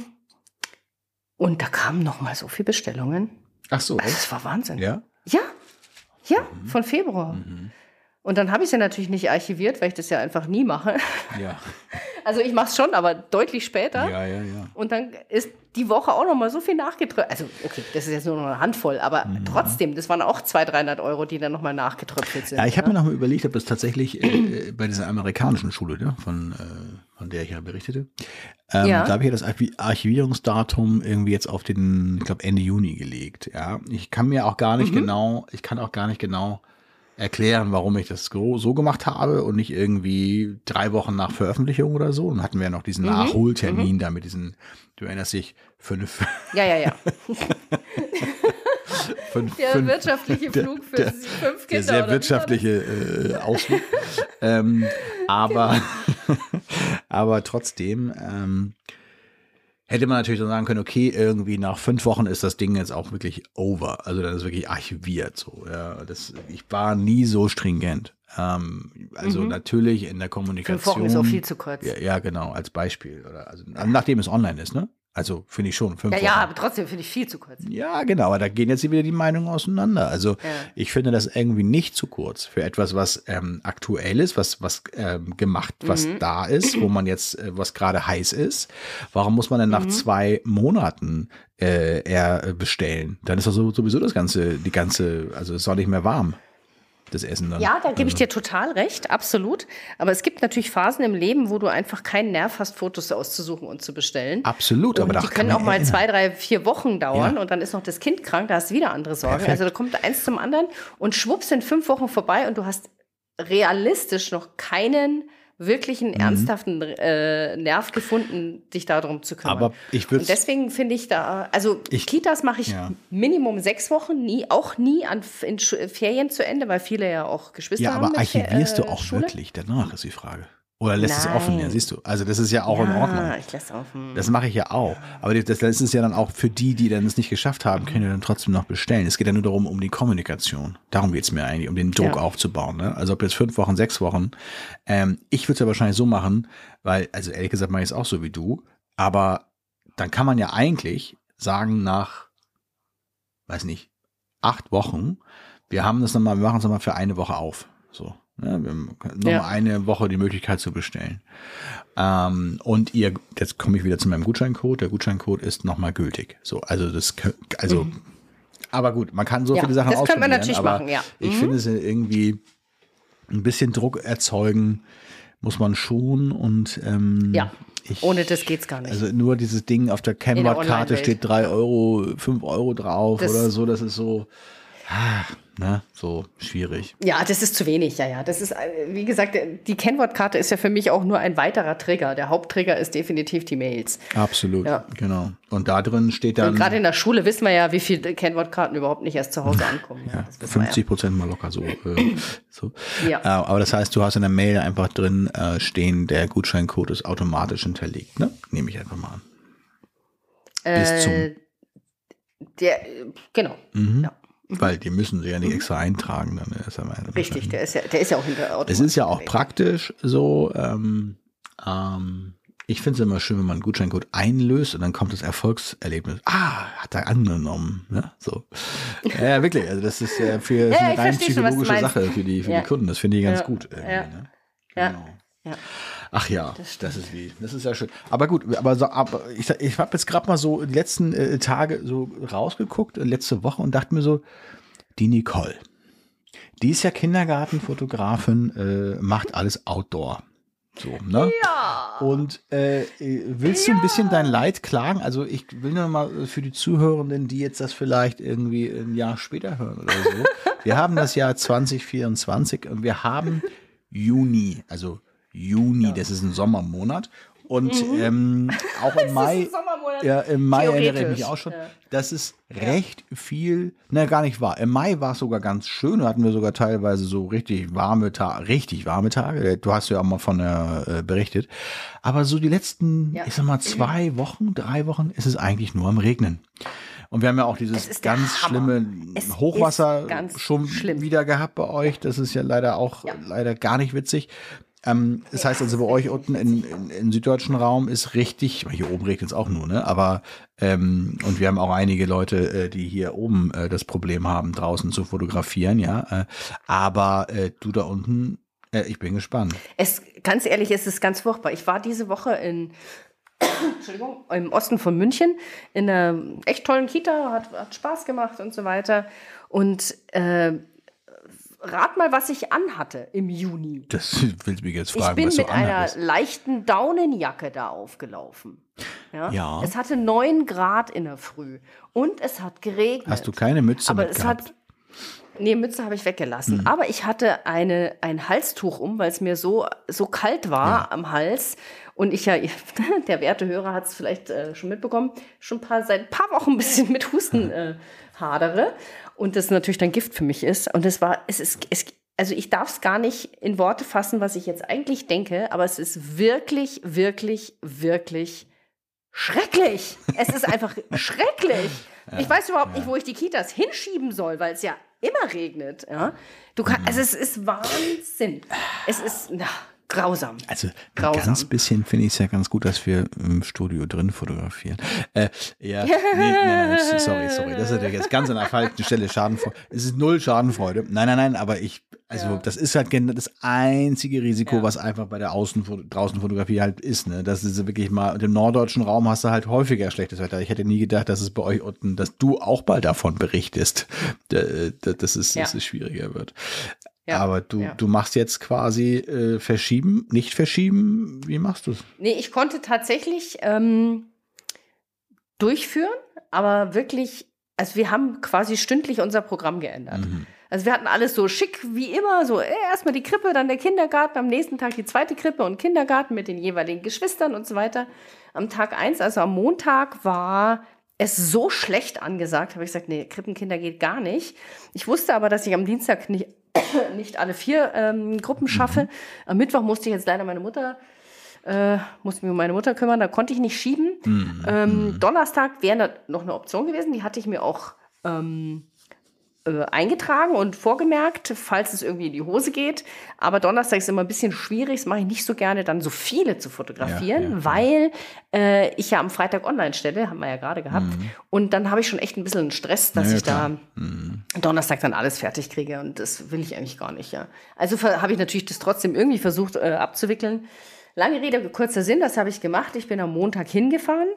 und da kamen noch mal so viele Bestellungen. Ach so. Also das war Wahnsinn. Ja? Ja, ja, mhm. von Februar. Mhm. Und dann habe ich sie natürlich nicht archiviert, weil ich das ja einfach nie mache. Ja. Also ich mache es schon, aber deutlich später. Ja, ja, ja. Und dann ist die Woche auch noch mal so viel nachgetröpfelt. Also okay, das ist jetzt nur noch eine Handvoll, aber mhm. trotzdem, das waren auch zweihundert, dreihundert Euro, die dann noch mal nachgetröpfelt sind. Ja, ich habe ja. mir noch mal überlegt, ob das tatsächlich äh, bei dieser amerikanischen Schule, ne, von, äh, von der ich ja berichtete, ähm, ja. da habe ich ja das Archivierungsdatum irgendwie jetzt auf den, ich glaube, Ende Juni gelegt. Ja, ich kann mir auch gar nicht mhm. genau, ich kann auch gar nicht genau erklären, warum ich das so, so gemacht habe und nicht irgendwie drei Wochen nach Veröffentlichung oder so. Dann hatten wir ja noch diesen Mhm. Nachholtermin Mhm. da mit diesen, du erinnerst dich, fünf, Ja, ja, ja. fünf, Der fünf wirtschaftliche der- Flug für der- sie- fünf der Kinder. sehr oder wie wirtschaftliche äh, Ausflug. ähm, aber, aber trotzdem ähm, hätte man natürlich so sagen können, okay, irgendwie nach fünf Wochen ist das Ding jetzt auch wirklich over. Also dann ist wirklich archiviert. So, ja. Das, ich war nie so stringent. Ähm, also Mhm. natürlich in der Kommunikation. Fünf Wochen ist auch viel zu kurz. Ja, ja, genau, als Beispiel. Oder also, nachdem es online ist, ne? Also finde ich schon. Fünf Ja, Wochen. ja, aber trotzdem finde ich viel zu kurz. Ja, genau, aber da gehen jetzt wieder die Meinungen auseinander. Also Ja. ich finde das irgendwie nicht zu kurz für etwas, was ähm, aktuell ist, was, was ähm, gemacht, was Mhm. da ist, wo man jetzt, äh, was gerade heiß ist. Warum muss man denn nach Mhm. zwei Monaten äh, eher äh, bestellen? Dann ist doch so, sowieso das ganze, die ganze, also es ist auch nicht mehr warm, das Essen dann. Ja, da gebe ich Also, dir total recht, absolut. Aber es gibt natürlich Phasen im Leben, wo du einfach keinen Nerv hast, Fotos auszusuchen und zu bestellen. Absolut, aber Und da die kann können man auch mal erinnern. zwei, drei, vier Wochen dauern Ja. und dann ist noch das Kind krank, da hast du wieder andere Sorgen. Perfekt. Also da kommt eins zum anderen und schwupps sind fünf Wochen vorbei und du hast realistisch noch keinen wirklichen, Mhm. ernsthaften äh, Nerv gefunden, dich darum zu kümmern. Aber ich würde Und deswegen finde ich da, also Ich- Kitas mache ich ja. Minimum sechs Wochen, nie, auch nie an in Sch- Ferien zu Ende, weil viele ja auch Geschwister ja, haben. aber mit Fer- archivierst du äh, auch Schule. wirklich danach, ist die Frage. Oder lässt es offen? Ja, Nein. siehst du. Also das ist ja auch in Ordnung. Ja, ich lasse offen. Das mache ich ja auch. Aber das, das ist ja dann auch für die, die dann es nicht geschafft haben, können ja dann trotzdem noch bestellen. Es geht ja nur darum, um die Kommunikation. Darum geht's mir eigentlich, um den Druck Ja. aufzubauen. Ne? Also ob jetzt fünf Wochen, sechs Wochen. Ähm, ich würde es ja wahrscheinlich so machen, weil, also ehrlich gesagt mache ich es auch so wie du. Aber dann kann man ja eigentlich sagen nach, weiß nicht, acht Wochen, wir haben das nochmal, wir machen es nochmal für eine Woche auf. So. Ne? Wir haben nochmal Ja. eine Woche die Möglichkeit zu bestellen. Ähm, und ihr, jetzt komme ich wieder zu meinem Gutscheincode. Der Gutscheincode ist nochmal gültig. So, also das, kö- also, aber gut, man kann so Mhm. Ja, viele Sachen das könnte man ausprobieren, natürlich aber machen, ja. ich Mhm. finde es irgendwie ein bisschen Druck erzeugen muss man schon und ähm, Ja, ich, ohne das geht's gar nicht. Also nur dieses Ding auf der Canva-Karte Online-Welt. steht drei Euro, fünf Euro drauf Das- oder so. Das ist so, ah, ne, so schwierig. Ja, das ist zu wenig, ja, ja. Das ist, äh, wie gesagt, die Kennwortkarte ist ja für mich auch nur ein weiterer Trigger. Der Haupttrigger ist definitiv die Mails. Absolut, Ja. genau. Und da drin steht dann Und gerade in der Schule wissen wir ja, wie viele Kennwortkarten überhaupt nicht erst zu Hause ankommen. ja, Das wissen wir fünfzig Prozent mal locker so. Äh, so. Ja. Äh, aber das heißt, du hast in der Mail einfach drin äh, stehen, der Gutscheincode ist automatisch hinterlegt. Ne? Nehme ich einfach mal an. ja. bis zum- Äh, der, äh, genau. Mhm. Ja. Weil die müssen sie ja nicht extra eintragen. Dann ist ja mal, Richtig, der ist ja, der ist ja auch hinter Es ist ja auch automatisch praktisch so. Ähm, ähm, ich finde es immer schön, wenn man einen Gutscheincode einlöst und dann kommt das Erfolgserlebnis. Ah, hat er angenommen. Ne? So. Ja, ja, wirklich. Also das ist ja für Ja, eine ich rein verstehe schon, was du psychologische meinst. Sache für die, für Ja. die Kunden. Das finde ich ganz Ja. gut. Irgendwie, Ja. ne? Ja. Genau. Ja. Ach ja, Das das, stimmt. ist wie, das ist ja schön. Aber gut, aber, so, aber ich, ich habe jetzt gerade mal so die letzten äh, Tage so rausgeguckt, äh, letzte Woche und dachte mir so, die Nicole, die ist ja Kindergartenfotografin, äh, macht alles Outdoor. So, ne? Ja. Und äh, willst du ein bisschen dein Leid klagen? Also ich will nur mal für die Zuhörenden, die jetzt das vielleicht irgendwie ein Jahr später hören oder so. Wir haben das Jahr zwanzig vierundzwanzig und wir haben Juni, also Juni, das ist ein Sommermonat. Und ähm, auch im Mai, ein Sommermonat. ja, im Mai erinnere ich Theoretisch, mich auch schon, ja. dass es recht viel, ne, gar nicht wahr. Im Mai war es sogar ganz schön, da hatten wir sogar teilweise so richtig warme Tage, richtig warme Tage. Du hast ja auch mal von der äh, berichtet. Aber so die letzten, Ja. ich sag mal, zwei Wochen, drei Wochen ist es eigentlich nur am Regnen. Und wir haben ja auch Es dieses ist der ganz Hammer. schlimme Es Hochwasser ist ganz schon schlimm. wieder gehabt bei euch. Das ist ja leider auch Ja. leider gar nicht witzig. Ähm, das heißt also, bei euch unten in, in, im süddeutschen Raum ist richtig, hier oben regnet es auch nur, ne? Aber ähm, und wir haben auch einige Leute, äh, die hier oben äh, das Problem haben, draußen zu fotografieren, ja. Äh, aber äh, du da unten, äh, ich bin gespannt. Es, ganz ehrlich, es ist ganz furchtbar. Ich war diese Woche in, Entschuldigung, im Osten von München in einer echt tollen Kita, hat, hat Spaß gemacht und so weiter. Und äh, rat mal, was ich anhatte im Juni. Das willst du mich jetzt Ich fragen, bin was mit du einer anhattest. leichten Daunenjacke da aufgelaufen. Ja? Ja. Es hatte neun Grad in der Früh und es hat geregnet. Hast du keine Mütze Aber mit es gehabt? hat Nee, Mütze habe ich weggelassen. Mhm. Aber ich hatte eine, ein Halstuch um, weil es mir so, so kalt war Ja. am Hals. Und ich ja, der werte Hörer hat es vielleicht äh, schon mitbekommen, schon ein paar, seit ein paar Wochen ein bisschen mit Husten äh, hadere. Und das natürlich dann Gift für mich ist. Und es war, es ist, es, also ich darf es gar nicht in Worte fassen, was ich jetzt eigentlich denke, aber es ist wirklich, wirklich, wirklich schrecklich. Es ist einfach schrecklich. Ja, ich weiß überhaupt ja. nicht, wo ich die Kitas hinschieben soll, weil es ja immer regnet. Ja? Du kann, mhm. Also es ist Wahnsinn. Es ist na, grausam. Also grausam. Ein ganz bisschen finde ich es ja ganz gut, dass wir im Studio drin fotografieren. Äh, ja, nee, nee, nein, sorry, sorry. Das ist natürlich jetzt ganz an der falschen Stelle Schadenfreude. Es ist null Schadenfreude. Nein, nein, nein, aber ich, also ja. das ist halt das einzige Risiko, ja. was einfach bei der Außen, draußen Fotografie halt ist. Ne? Das ist wirklich mal, im norddeutschen Raum hast du halt häufiger schlechtes Wetter. Ich hätte nie gedacht, dass es bei euch unten, dass du auch bald davon berichtest, dass es, ja. dass es schwieriger wird. Ja, aber du, ja. du machst jetzt quasi äh, verschieben, nicht verschieben. Wie machst du es? Nee, ich konnte tatsächlich ähm, durchführen, aber wirklich, also wir haben quasi stündlich unser Programm geändert. Mhm. Also wir hatten alles so schick wie immer, so äh, erstmal die Krippe, dann der Kindergarten, am nächsten Tag die zweite Krippe und Kindergarten mit den jeweiligen Geschwistern und so weiter. Am Tag eins, also am Montag, war es so schlecht angesagt, habe ich gesagt, nee, Krippenkinder geht gar nicht. Ich wusste aber, dass ich am Dienstag nicht nicht alle vier ähm, Gruppen schaffe. Mhm. Am Mittwoch musste ich jetzt leider meine Mutter, äh, musste mich um meine Mutter kümmern, da konnte ich nicht schieben. Mhm. Ähm, Donnerstag wäre noch eine Option gewesen, die hatte ich mir auch ähm, äh, eingetragen und vorgemerkt, falls es irgendwie in die Hose geht. Aber Donnerstag ist immer ein bisschen schwierig, das mache ich nicht so gerne, dann so viele zu fotografieren, ja, ja, weil äh, ich ja am Freitag online stelle, haben wir ja gerade gehabt. Mhm. Und dann habe ich schon echt ein bisschen Stress, dass ja, ich klar. da mhm. Donnerstag dann alles fertig kriege. Und das will ich eigentlich gar nicht. Ja. Also habe ich natürlich das trotzdem irgendwie versucht äh, abzuwickeln. Lange Rede, kurzer Sinn, das habe ich gemacht. Ich bin am Montag hingefahren,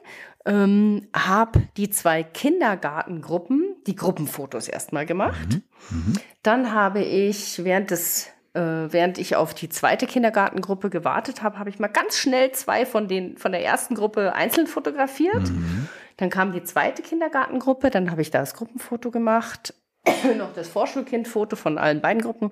ähm, habe die zwei Kindergartengruppen, die Gruppenfotos erstmal gemacht. Mhm. Mhm. Dann habe ich, während des, äh, während ich auf die zweite Kindergartengruppe gewartet habe, habe ich mal ganz schnell zwei von den von der ersten Gruppe einzeln fotografiert. Mhm. Dann kam die zweite Kindergartengruppe, dann habe ich da das Gruppenfoto gemacht, noch das Vorschulkindfoto von allen beiden Gruppen.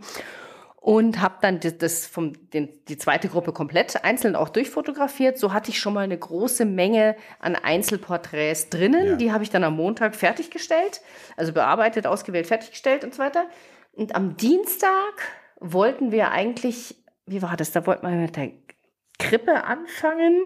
Und habe dann das, das vom, den, die zweite Gruppe komplett einzeln auch durchfotografiert. So hatte ich schon mal eine große Menge an Einzelporträts drinnen. Ja. Die habe ich dann am Montag fertiggestellt, also bearbeitet, ausgewählt, fertiggestellt und so weiter. Und am Dienstag wollten wir eigentlich, wie war das, da wollten wir mit der Krippe anfangen.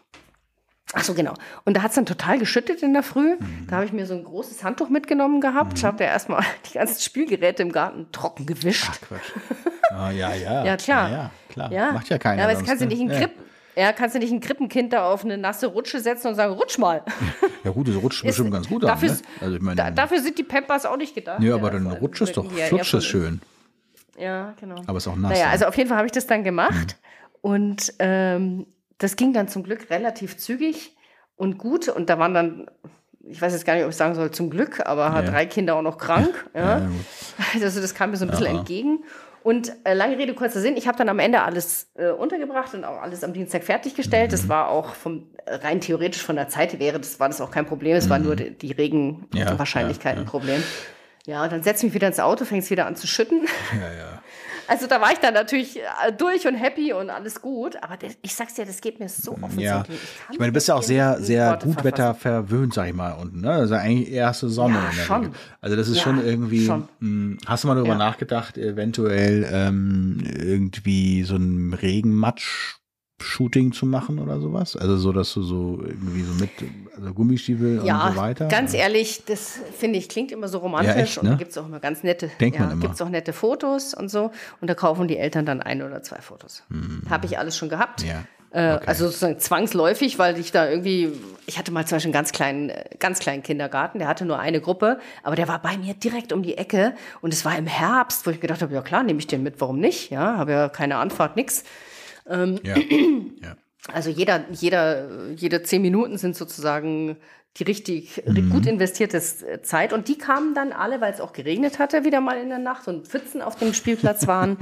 Ach so, genau. Und da hat es dann total geschüttet in der Früh. Mhm. Da habe ich mir so ein großes Handtuch mitgenommen gehabt. Mhm. Ich habe ja erstmal die ganzen Spielgeräte im Garten trocken gewischt. Ach, Quatsch. Oh, ja, ja. Ja, klar. Ja, ja, klar. Ja. Macht ja keiner. Ja, aber jetzt sonst, kannst du ne? nicht ein Kripp, ja. ja, kannst du nicht ein Krippenkind da auf eine nasse Rutsche setzen und sagen, rutsch mal. Ja gut, das rutscht Ist, bestimmt ganz gut dafür, an. Ne? Also ich meine, da, dafür sind die Pampers auch nicht gedacht. Ja, aber ja, dann rutscht es doch, flutscht es schön. Ja, genau. Aber es ist auch nass. Naja, also auf jeden Fall habe ich das dann gemacht. Mhm. Und ähm, das ging dann zum Glück relativ zügig und gut. Und da waren dann, ich weiß jetzt gar nicht, ob ich sagen soll, zum Glück, aber ja. drei Kinder auch noch krank. Ja. Ja, also das kam mir so ein bisschen ja. entgegen. Und äh, lange Rede, kurzer Sinn, ich habe dann am Ende alles äh, untergebracht und auch alles am Dienstag fertiggestellt. Mhm. Das war auch vom rein theoretisch von der Zeit wäre, das war das auch kein Problem. Es mhm. war nur die, die Regenwahrscheinlichkeit ja, ja, ja. ein Problem. Ja, und dann setze ich mich wieder ins Auto, fängt es wieder an zu schütten. Ja, ja. Also da war ich dann natürlich durch und happy und alles gut. Aber das, ich sag's dir, das geht mir so offensichtlich. Ja. Ich, ich meine, du bist ja auch sehr, sehr Gutwetter verwöhnt, sag ich mal, unten. Ne? Also eigentlich eher hast du Sonne ja, in der schon. Regel. Also das ist ja, schon irgendwie. Schon. Mh, hast du mal darüber ja. nachgedacht, eventuell ähm, irgendwie so ein Regenmatsch Shooting zu machen oder sowas? Also so, dass du so irgendwie so mit also Gummistiefel ja, und so weiter? Ganz oder? Ehrlich, das finde ich, klingt immer so romantisch ja, echt, ne? und da gibt es auch immer ganz nette, Denkt ja, man immer. Gibt's auch nette Fotos und so und da kaufen die Eltern dann ein oder zwei Fotos. Hm. Habe ich alles schon gehabt. Ja. Äh, okay. Also sozusagen zwangsläufig, weil ich da irgendwie, ich hatte mal zum Beispiel einen ganz kleinen, ganz kleinen Kindergarten, der hatte nur eine Gruppe, aber der war bei mir direkt um die Ecke und es war im Herbst, wo ich gedacht habe, ja klar, nehme ich den mit, warum nicht? Ja, habe ja keine Anfahrt, nix. Ähm, ja. ja. Also jeder, jeder, jede zehn Minuten sind sozusagen die richtig mhm. gut investierte Zeit. Und die kamen dann alle, weil es auch geregnet hatte, wieder mal in der Nacht und Pfützen auf dem Spielplatz waren,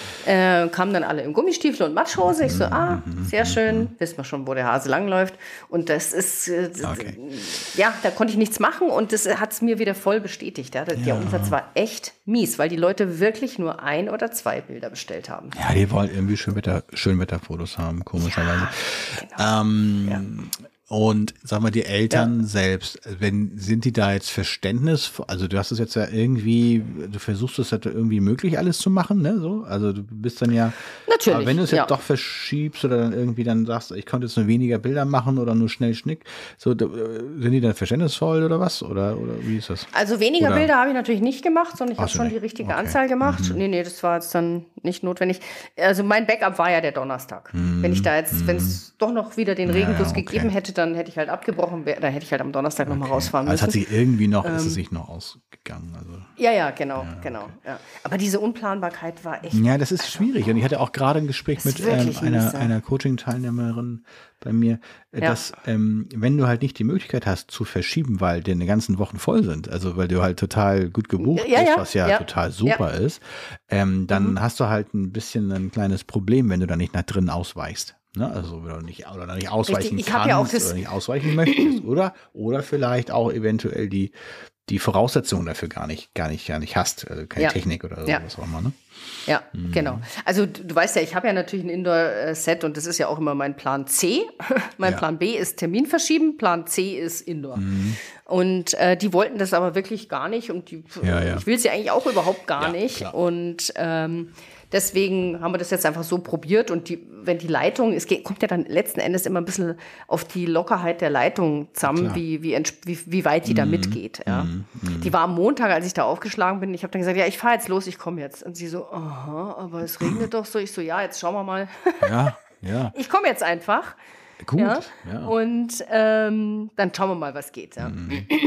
äh, kamen dann alle im Gummistiefel und Matschhose. Ich so, ah, sehr schön, wissen wir schon, wo der Hase langläuft. Und das ist, äh, okay. ja, da konnte ich nichts machen und das hat es mir wieder voll bestätigt. Ja. Der ja. Umsatz war echt mies, weil die Leute wirklich nur ein oder zwei Bilder bestellt haben. Ja, die wollen irgendwie Schönwetter, Schönwetterfotos haben, komischerweise. Ja, genau. ähm, ja. Und sag mal, die Eltern Ja. selbst, wenn, sind die da jetzt Verständnis, also du hast es jetzt ja irgendwie, du versuchst es ja irgendwie möglich alles zu machen, ne, so, also du bist dann ja, Natürlich, aber wenn du es jetzt ja. doch verschiebst oder dann irgendwie dann sagst, ich konnte jetzt nur weniger Bilder machen oder nur schnell Schnick, so, da, sind die dann verständnisvoll oder was, oder, oder wie ist das? Also weniger oder? Bilder habe ich natürlich nicht gemacht, sondern ich habe so, schon nicht. die richtige Okay. Anzahl gemacht. Mhm. Nee, nee, das war jetzt dann nicht notwendig. Also mein Backup war ja der Donnerstag. Mhm. Wenn ich da jetzt, wenn es doch noch wieder den Regenguss Ja, okay. gegeben hätte, dann hätte ich halt abgebrochen, dann hätte ich halt am Donnerstag okay. nochmal rausfahren müssen. müssen. Also es hat sich irgendwie noch, ähm, ist es sich noch ausgegangen. Also. Ja, ja, genau, Ja, genau. okay. Ja. Aber diese Unplanbarkeit war echt. Ja, das ist schwierig. Und ich hatte auch gerade ein Gespräch ist mit ähm, wirklich einer, mies, ja. einer Coaching-Teilnehmerin bei mir, äh, Ja. dass ähm, wenn du halt nicht die Möglichkeit hast zu verschieben, weil deine ganzen Wochen voll sind, also weil du halt total gut gebucht Ja, bist, ja, was ja, ja. total super ist, ähm, dann Mhm. hast du halt ein bisschen ein kleines Problem, wenn du da nicht nach drinnen ausweichst. Ne? Also oder nicht, oder nicht ausweichen Richtig, ich hab kannst ja auch das- oder nicht ausweichen möchtest, oder? Oder vielleicht auch eventuell die die Voraussetzungen dafür gar nicht, gar nicht, gar nicht hast, also keine Ja. Technik oder so, Ja. was auch immer, ne? Ja, genau. Also du, du weißt ja, ich habe ja natürlich ein Indoor-Set und das ist ja auch immer mein Plan C. mein Ja. Plan B ist Termin verschieben, Plan C ist Indoor. Mhm. Und äh, die wollten das aber wirklich gar nicht und die, Ja, ja. ich will sie eigentlich auch überhaupt gar Ja, nicht. klar. Und ähm, deswegen haben wir das jetzt einfach so probiert und die, wenn die Leitung, es geht, kommt ja dann letzten Endes immer ein bisschen auf die Lockerheit der Leitung zusammen, Klar. wie, wie, ents- wie, wie weit die da mitgeht. Ja. Die war am Montag, als ich da aufgeschlagen bin, ich habe dann gesagt, ja, ich fahre jetzt los, ich komme jetzt. Und sie so, aha, aber es regnet doch so. Ich so, ja, jetzt schauen wir mal. Ja, ja. Ich komme jetzt einfach. Gut. Ja. Ja. Und ähm, dann schauen wir mal, was geht. Ja.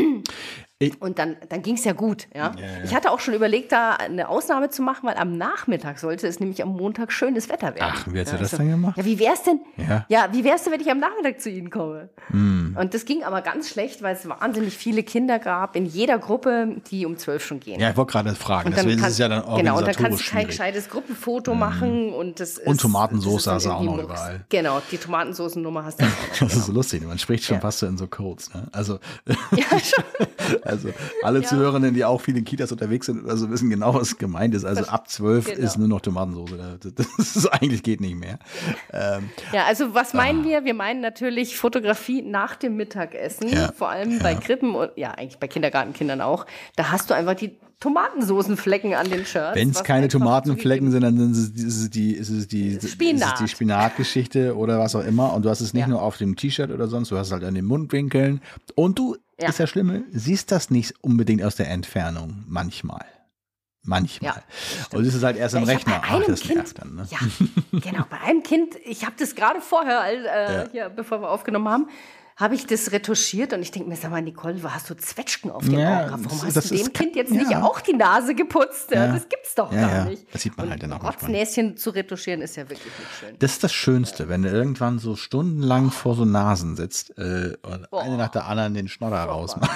Ich- Und dann, dann ging es ja gut. Ja? Ja, ja. Ich hatte auch schon überlegt, da eine Ausnahme zu machen, weil am Nachmittag sollte es nämlich am Montag schönes Wetter werden. Ach, wie hast du ja, das also, denn gemacht? Ja, wie wär's denn? Ja. Ja, wie wär's denn, wenn ich am Nachmittag zu Ihnen komme? Hm. Und das ging aber ganz schlecht, weil es wahnsinnig viele Kinder gab in jeder Gruppe, die um zwölf schon gehen. Ja, ich wollte gerade fragen. Und dann Deswegen ist kann- es ja dann genau, und dann organisatorisch kannst du kein schwierig. gescheites Gruppenfoto machen und das ist, Und Tomatensauce das ist dann hast du auch irgendwie noch Murks. überall. Genau, die Tomatensoßennummer hast du auch noch. Das ist so lustig. Man spricht schon Ja. fast so in so Codes. Ne? Also, Ja, schon. also alle Zuhörerinnen, die auch viele Kitas unterwegs sind, also wissen genau, was gemeint ist. Also ab zwölf Genau. ist nur noch Tomatensauce. Das ist eigentlich geht nicht mehr. Ähm, Ja, also was meinen wir? Wir meinen natürlich Fotografie nach dem Mittagessen, Ja, vor allem bei Krippen und ja, eigentlich bei Kindergartenkindern auch. Da hast du einfach die Tomatensoßenflecken an den Shirts. Wenn es was keine einfach Tomatenflecken sind, dann sind es die, ist es die, ist es die, ist es Spinat. die Spinatgeschichte oder was auch immer. Und du hast es nicht Ja. nur auf dem T-Shirt oder sonst, du hast es halt an den Mundwinkeln. Und du, Ja. ist ja schlimm, siehst das nicht unbedingt aus der Entfernung. Manchmal. Manchmal. Ja, Und es ist halt erst Ja, am ich hab Rechner. bei Ach, einem das Kind, nervt dann. Ne? Ja, genau. Bei einem Kind, ich habe das gerade vorher, äh, Ja. hier, bevor wir aufgenommen haben, habe ich das retuschiert und ich denke mir, sag mal, Nicole, hast du Zwetschgen auf den Ja, Augen? Warum das- hast das du dem ist- Kind jetzt ja. nicht auch die Nase geputzt? Ja, Ja. Das gibt's doch Ja, gar ja. nicht. Das sieht man und halt dann auch manchmal. Rotznäschen zu retuschieren ist ja wirklich nicht schön. Das ist das Schönste, wenn du irgendwann so stundenlang vor so Nasen sitzt äh, und Boah. eine nach der anderen den Schnodder rausmachst.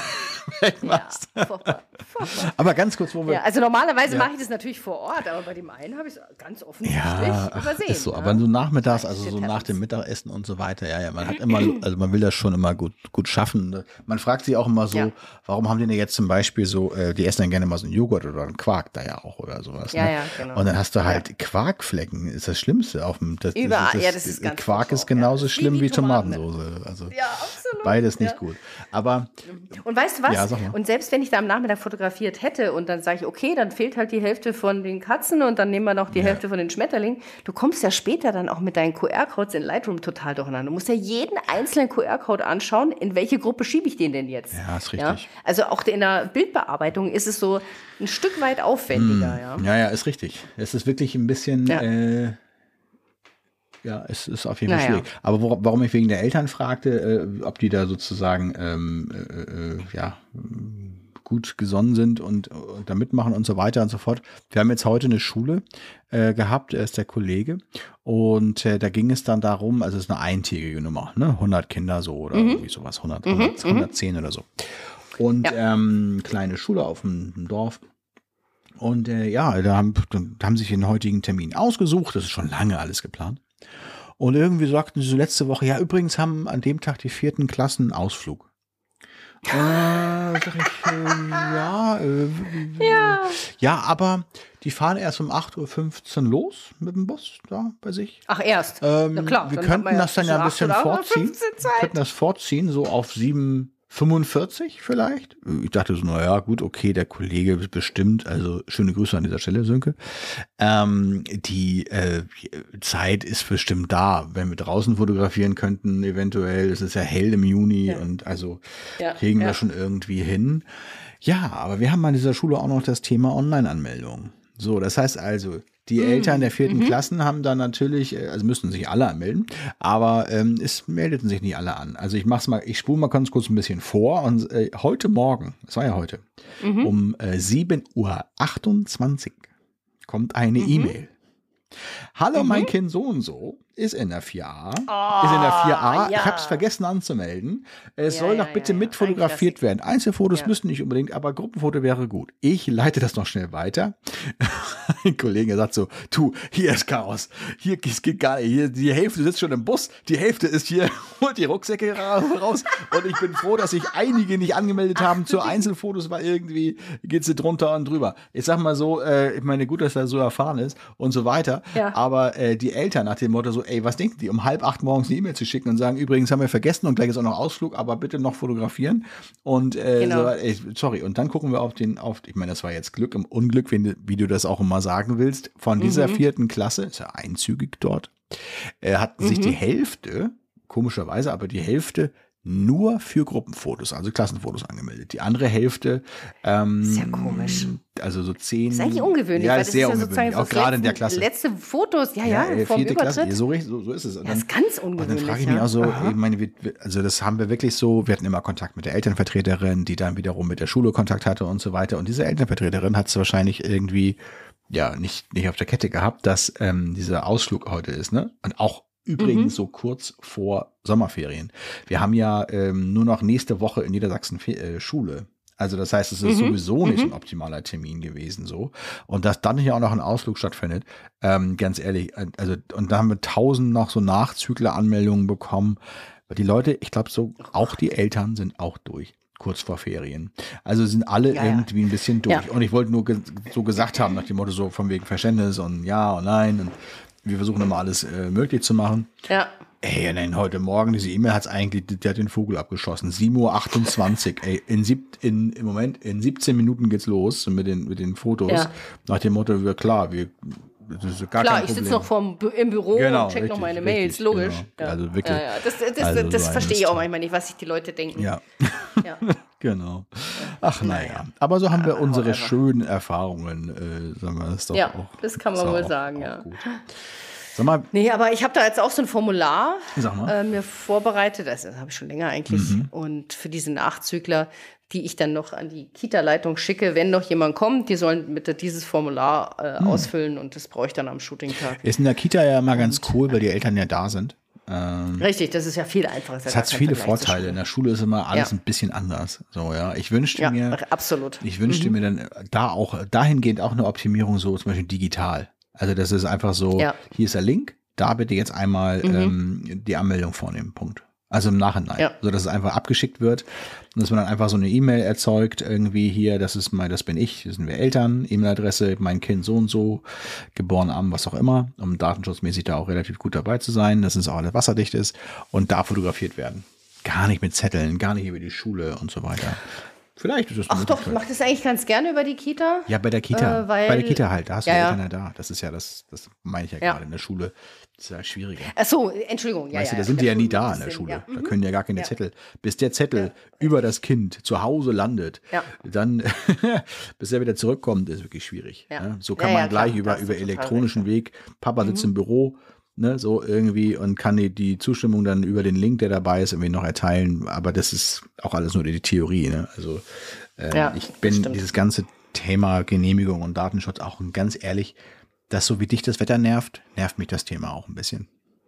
Ja, furchtbar, furchtbar. Aber ganz kurz, wo wir. Ja, also normalerweise Ja. mache ich das natürlich vor Ort, aber bei dem einen habe ich es ganz offensichtlich Ja, ach, übersehen. ist so. ne? Aber so nachmittags, also Shit so nach happens. dem Mittagessen und so weiter, ja, ja, man hat immer, also man will das schon immer gut, gut schaffen. Man fragt sich auch immer so, Ja. warum haben die denn jetzt zum Beispiel so, äh, die essen dann gerne mal so einen Joghurt oder einen Quark da ja auch oder sowas. Ja, ne? ja, genau. Und dann hast du halt Quarkflecken, ist das Schlimmste auf dem, das, Überall, das, ja, das ist ganz Quark furchtbar, ist genauso ja. Wie schlimm die wie Tomaten. Tomatensauce. Also Ja, absolut. beides nicht Ja. gut. Aber Und weißt du was? Ja, sag mal. Und selbst wenn ich da am Nachmittag fotografiert hätte und dann sage ich, okay, dann fehlt halt die Hälfte von den Katzen und dann nehmen wir noch die Ja. Hälfte von den Schmetterlingen. Du kommst ja später dann auch mit deinen Q R-Codes in Lightroom total durcheinander. Du musst ja jeden einzelnen Q R-Code anschauen, in welche Gruppe schiebe ich den denn jetzt. Ja, ist richtig. Also auch in der Bildbearbeitung ist es so ein Stück weit aufwendiger. Ja. ja, ja, ist richtig. Es ist wirklich ein bisschen, Ja. äh, ja, es ist auf jeden Fall Naja. schwierig. Aber wo, warum ich wegen der Eltern fragte, äh, ob die da sozusagen, ähm, äh, äh, ja, gut gesonnen sind und, und da mitmachen und so weiter und so fort. Wir haben jetzt heute eine Schule äh, gehabt, er ist der Kollege und äh, da ging es dann darum, also es ist eine eintägige Nummer, ne? hundert Kinder so oder mhm. irgendwie sowas, hundert, hundert, hundertzehn oder so. Und ja. ähm, kleine Schule auf dem, dem Dorf. Und äh, ja, da haben, da haben sich den heutigen Termin ausgesucht, das ist schon lange alles geplant. Und irgendwie sagten sie so letzte Woche, ja, übrigens haben an dem Tag die vierten Klassen einen Ausflug. Äh, sag ich, äh, ja, äh, Ja. ja, aber die fahren erst um acht Uhr fünfzehn los mit dem Bus da bei sich. Ach, erst? Ähm, Na klar. wir dann könnten hat man das dann ja ein bisschen zwischen acht oder vorziehen. fünfzehn Wir Zeit. könnten das vorziehen, so auf sieben Uhr fünfundvierzig vielleicht. Ich dachte so, naja, gut, okay, der Kollege bestimmt, also schöne Grüße an dieser Stelle, Sönke. Ähm, die äh, Zeit ist bestimmt da, wenn wir draußen fotografieren könnten, eventuell. Es ist ja hell im Juni Ja. und also Ja, kriegen wir ja. schon irgendwie hin. Ja, aber wir haben an dieser Schule auch noch das Thema Online-Anmeldung. So, das heißt also, die Mhm. Eltern der vierten Klassen haben da natürlich, äh, also müssten sich alle anmelden, aber ähm, es meldeten sich nicht alle an. Also ich mach's mal, ich spule mal ganz kurz ein bisschen vor und äh, heute Morgen, das war ja heute, Mhm. um äh, sieben Uhr achtundzwanzig kommt eine Mhm. E-Mail. Hallo, Mhm. mein Kind so und so ist in der vier a. Oh, ist in der vier a. ja. Ich habe es vergessen anzumelden. Es Ja, soll ja, doch bitte ja, ja. mit fotografiert Ein werden. Einzelfotos Ja. müssen nicht unbedingt, aber Gruppenfoto wäre gut. Ich leite das noch schnell weiter. Ein Kollege sagt so, du, hier ist Chaos. Hier es geht gar nicht. Hier, die Hälfte sitzt schon im Bus, die Hälfte ist hier, holt die Rucksäcke ra- raus. Und ich bin froh, dass sich einige nicht angemeldet haben zu Einzelfotos, weil irgendwie geht sie drunter und drüber. Ich sag mal so, äh, ich meine, gut, dass er so erfahren ist und so weiter. Ja. Aber äh, die Eltern nach dem Motto so, ey, was denken die, um halb acht morgens eine E-Mail zu schicken und sagen, übrigens haben wir vergessen und gleich ist auch noch Ausflug, aber bitte noch fotografieren. Und äh, Genau. so, ey, sorry, und dann gucken wir auf den, auf, ich meine, das war jetzt Glück im Unglück, wenn du, wie du das auch immer sagen willst, von dieser Mhm. vierten Klasse, ist ja einzügig dort, äh, hatten sich Mhm. die Hälfte, komischerweise, aber die Hälfte nur für Gruppenfotos, also Klassenfotos angemeldet. Die andere Hälfte, ähm, Ist ja komisch. also so zehn. Das ist eigentlich ungewöhnlich, Ja, weil ist das sehr ist ja ungewöhnlich, sozusagen auch das gerade in der letzten- Klasse. letzte Fotos, ja, ja, äh, vom vierte Klasse, Übertritt. ja, so, richtig- so, so ist es. Und Das ist dann, ganz und ungewöhnlich. dann frage ich mich ja. auch so, Aha. ich meine, wir, wir- also das haben wir wirklich so, wir hatten immer Kontakt mit der Elternvertreterin, die dann wiederum mit der Schule Kontakt hatte und so weiter. Und diese Elternvertreterin hat es wahrscheinlich irgendwie, ja, nicht, nicht auf der Kette gehabt, dass ähm, dieser Ausflug heute ist, ne? Und auch übrigens Mhm. so kurz vor Sommerferien. Wir haben ja ähm, nur noch nächste Woche in Niedersachsen Fe äh, Schule. Also das heißt, es ist Mhm. sowieso nicht Mhm. ein optimaler Termin gewesen so. Und dass dann hier auch noch ein Ausflug stattfindet, ähm, ganz ehrlich, äh, also und da haben wir tausend noch so Nachzügler-Anmeldungen bekommen. Weil die Leute, ich glaube so, auch die Eltern sind auch durch. Kurz vor Ferien. Also sind alle Ja, ja. irgendwie ein bisschen durch. Ja. Und ich wollte nur ge so gesagt haben, nach dem Motto so von wegen Verständnis und ja und nein. Und wir versuchen immer alles äh, möglich zu machen. Ja. Ey, nein, heute Morgen, diese E-Mail hat es eigentlich, der hat den Vogel abgeschossen. sieben Uhr achtundzwanzig, ey, in, sieb, in, im Moment, in siebzehn Minuten geht's los mit den, mit den Fotos. Ja. Nach dem Motto, wir, klar, wir, das ist gar Klar, kein ich Problem. sitze noch vorm, Bü- im Büro Genau, und check noch richtig, meine richtig, Mails, logisch. genau. Ja. Also wirklich. Ja, ja. Das, das, das, Also das so verstehe ein ich auch Mist. manchmal nicht, was sich die Leute denken. Ja, Ja. genau. Ach, naja. Aber so haben wir Ah, unsere whatever. schönen Erfahrungen, äh, sagen wir, das ist doch Ja, auch. das kann man ist wohl auch- sagen, auch ja. Gut. Sag mal, Nee, aber ich habe da jetzt auch so ein Formular Sag mal. äh, mir vorbereitet, also das habe ich schon länger eigentlich. Mhm. Und für diese Nachzügler, die ich dann noch an die Kita-Leitung schicke, wenn noch jemand kommt, die sollen bitte dieses Formular äh, Hm. ausfüllen und das brauche ich dann am Shooting-Tag. ist in der Kita ja immer ganz cool, weil die Eltern ja da sind. Ähm, Richtig, das ist ja viel einfacher. Es hat viele Vorteile. In der Schule ist immer alles Ja. ein bisschen anders. So, ja. Ich wünschte Ja, mir, absolut. ich wünschte Mhm. mir dann da auch, dahingehend auch eine Optimierung, so zum Beispiel digital. Also das ist einfach so, Ja. hier ist der Link, da bitte jetzt einmal Mhm. ähm, die Anmeldung vornehmen. Punkt. Also im Nachhinein. Ja. So dass es einfach abgeschickt wird und dass man dann einfach so eine E-Mail erzeugt, irgendwie hier, das ist mein, das bin ich, das sind wir Eltern, E-Mail-Adresse, mein Kind so und so, geboren am, was auch immer, um datenschutzmäßig da auch relativ gut dabei zu sein, dass es auch alles wasserdicht ist und da fotografiert werden. Gar nicht mit Zetteln, gar nicht über die Schule und so weiter. Vielleicht ist das eine Ach doch, ich Möglichkeit. mache das eigentlich ganz gerne über die Kita. Ja, bei der Kita. Äh, weil- bei der Kita halt, da hast du Ja, die ja. Eltern ja da. Das ist ja das, das meine ich ja, Ja. gerade in der Schule. Das ist ja schwieriger. Ach so, Entschuldigung. Ja, Weißt ja, du, da in sind der die ja nie Schule da macht in der das Sinn, Schule. ja. Da Mhm. können ja gar keine Ja. Zettel. Bis der Zettel über das Kind zu Hause landet, Ja. dann, bis er wieder zurückkommt, ist wirklich schwierig. Ja. Ja. So kann Ja, man ja, gleich klar, da über, hast du über total elektronischen Weg, Papa sitzt im Büro, ne, so irgendwie und kann die, die Zustimmung dann über den Link, der dabei ist, irgendwie noch erteilen. Aber das ist auch alles nur die Theorie, ne? Also äh, Ja, ich bin stimmt. dieses ganze Thema Genehmigung und Datenschutz auch ganz ehrlich, dass so wie dich das Wetter nervt, nervt mich das Thema auch ein bisschen.